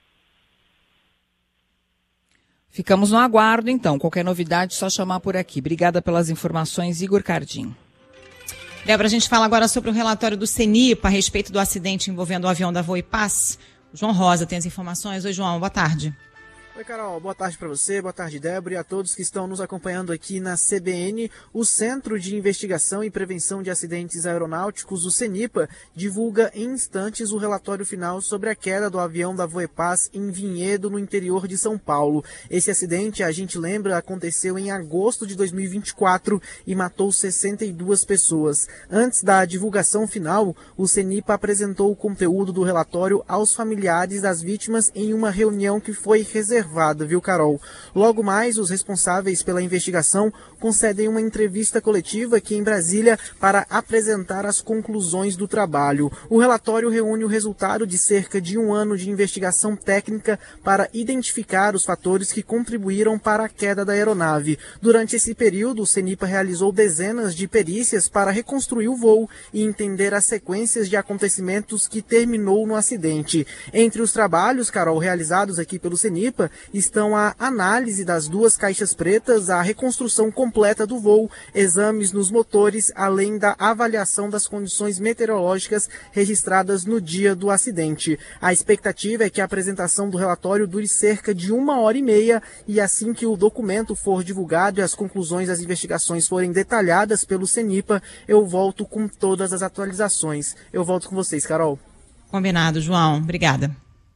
Ficamos no aguardo, então. Qualquer novidade, só chamar por aqui. Obrigada pelas informações, Igor Cardim. Débora, a gente fala agora sobre o relatório do CENIPA a respeito do acidente envolvendo o avião da Voipaz. O João Rosa tem as informações. Oi, João, boa tarde. Oi, Carol, boa tarde para você, boa tarde, Débora, e a todos que estão nos acompanhando aqui na C B N. O Centro de Investigação e Prevenção de Acidentes Aeronáuticos, o CENIPA, divulga em instantes o relatório final sobre a queda do avião da Voipaz em Vinhedo, no interior de São Paulo. Esse acidente, a gente lembra, aconteceu em agosto de dois mil e vinte e quatro e matou sessenta e duas pessoas. Antes da divulgação final, o CENIPA apresentou o conteúdo do relatório aos familiares das vítimas em uma reunião que foi reservada, viu, Carol? Logo mais, os responsáveis pela investigação concedem uma entrevista coletiva aqui em Brasília para apresentar as conclusões do trabalho. O relatório reúne o resultado de cerca de um ano de investigação técnica para identificar os fatores que contribuíram para a queda da aeronave. Durante esse período, o CENIPA realizou dezenas de perícias para reconstruir o voo e entender as sequências de acontecimentos que terminou no acidente. Entre os trabalhos, Carol, realizados aqui pelo CENIPA, estão a análise das duas caixas pretas, a reconstrução completa do voo, exames nos motores, além da avaliação das condições meteorológicas registradas no dia do acidente. A expectativa é que a apresentação do relatório dure cerca de uma hora e meia e assim que o documento for divulgado e as conclusões das investigações forem detalhadas pelo CENIPA, eu volto com todas as atualizações. Eu volto com vocês, Carol. Combinado, João. Obrigada.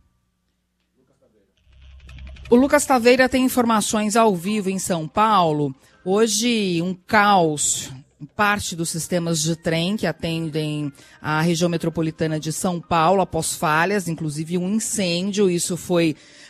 O Lucas Taveira tem informações ao vivo em São Paulo. Hoje, um caos. Parte dos sistemas de trem que atendem a região metropolitana de São Paulo após falhas, inclusive um incêndio. Isso foi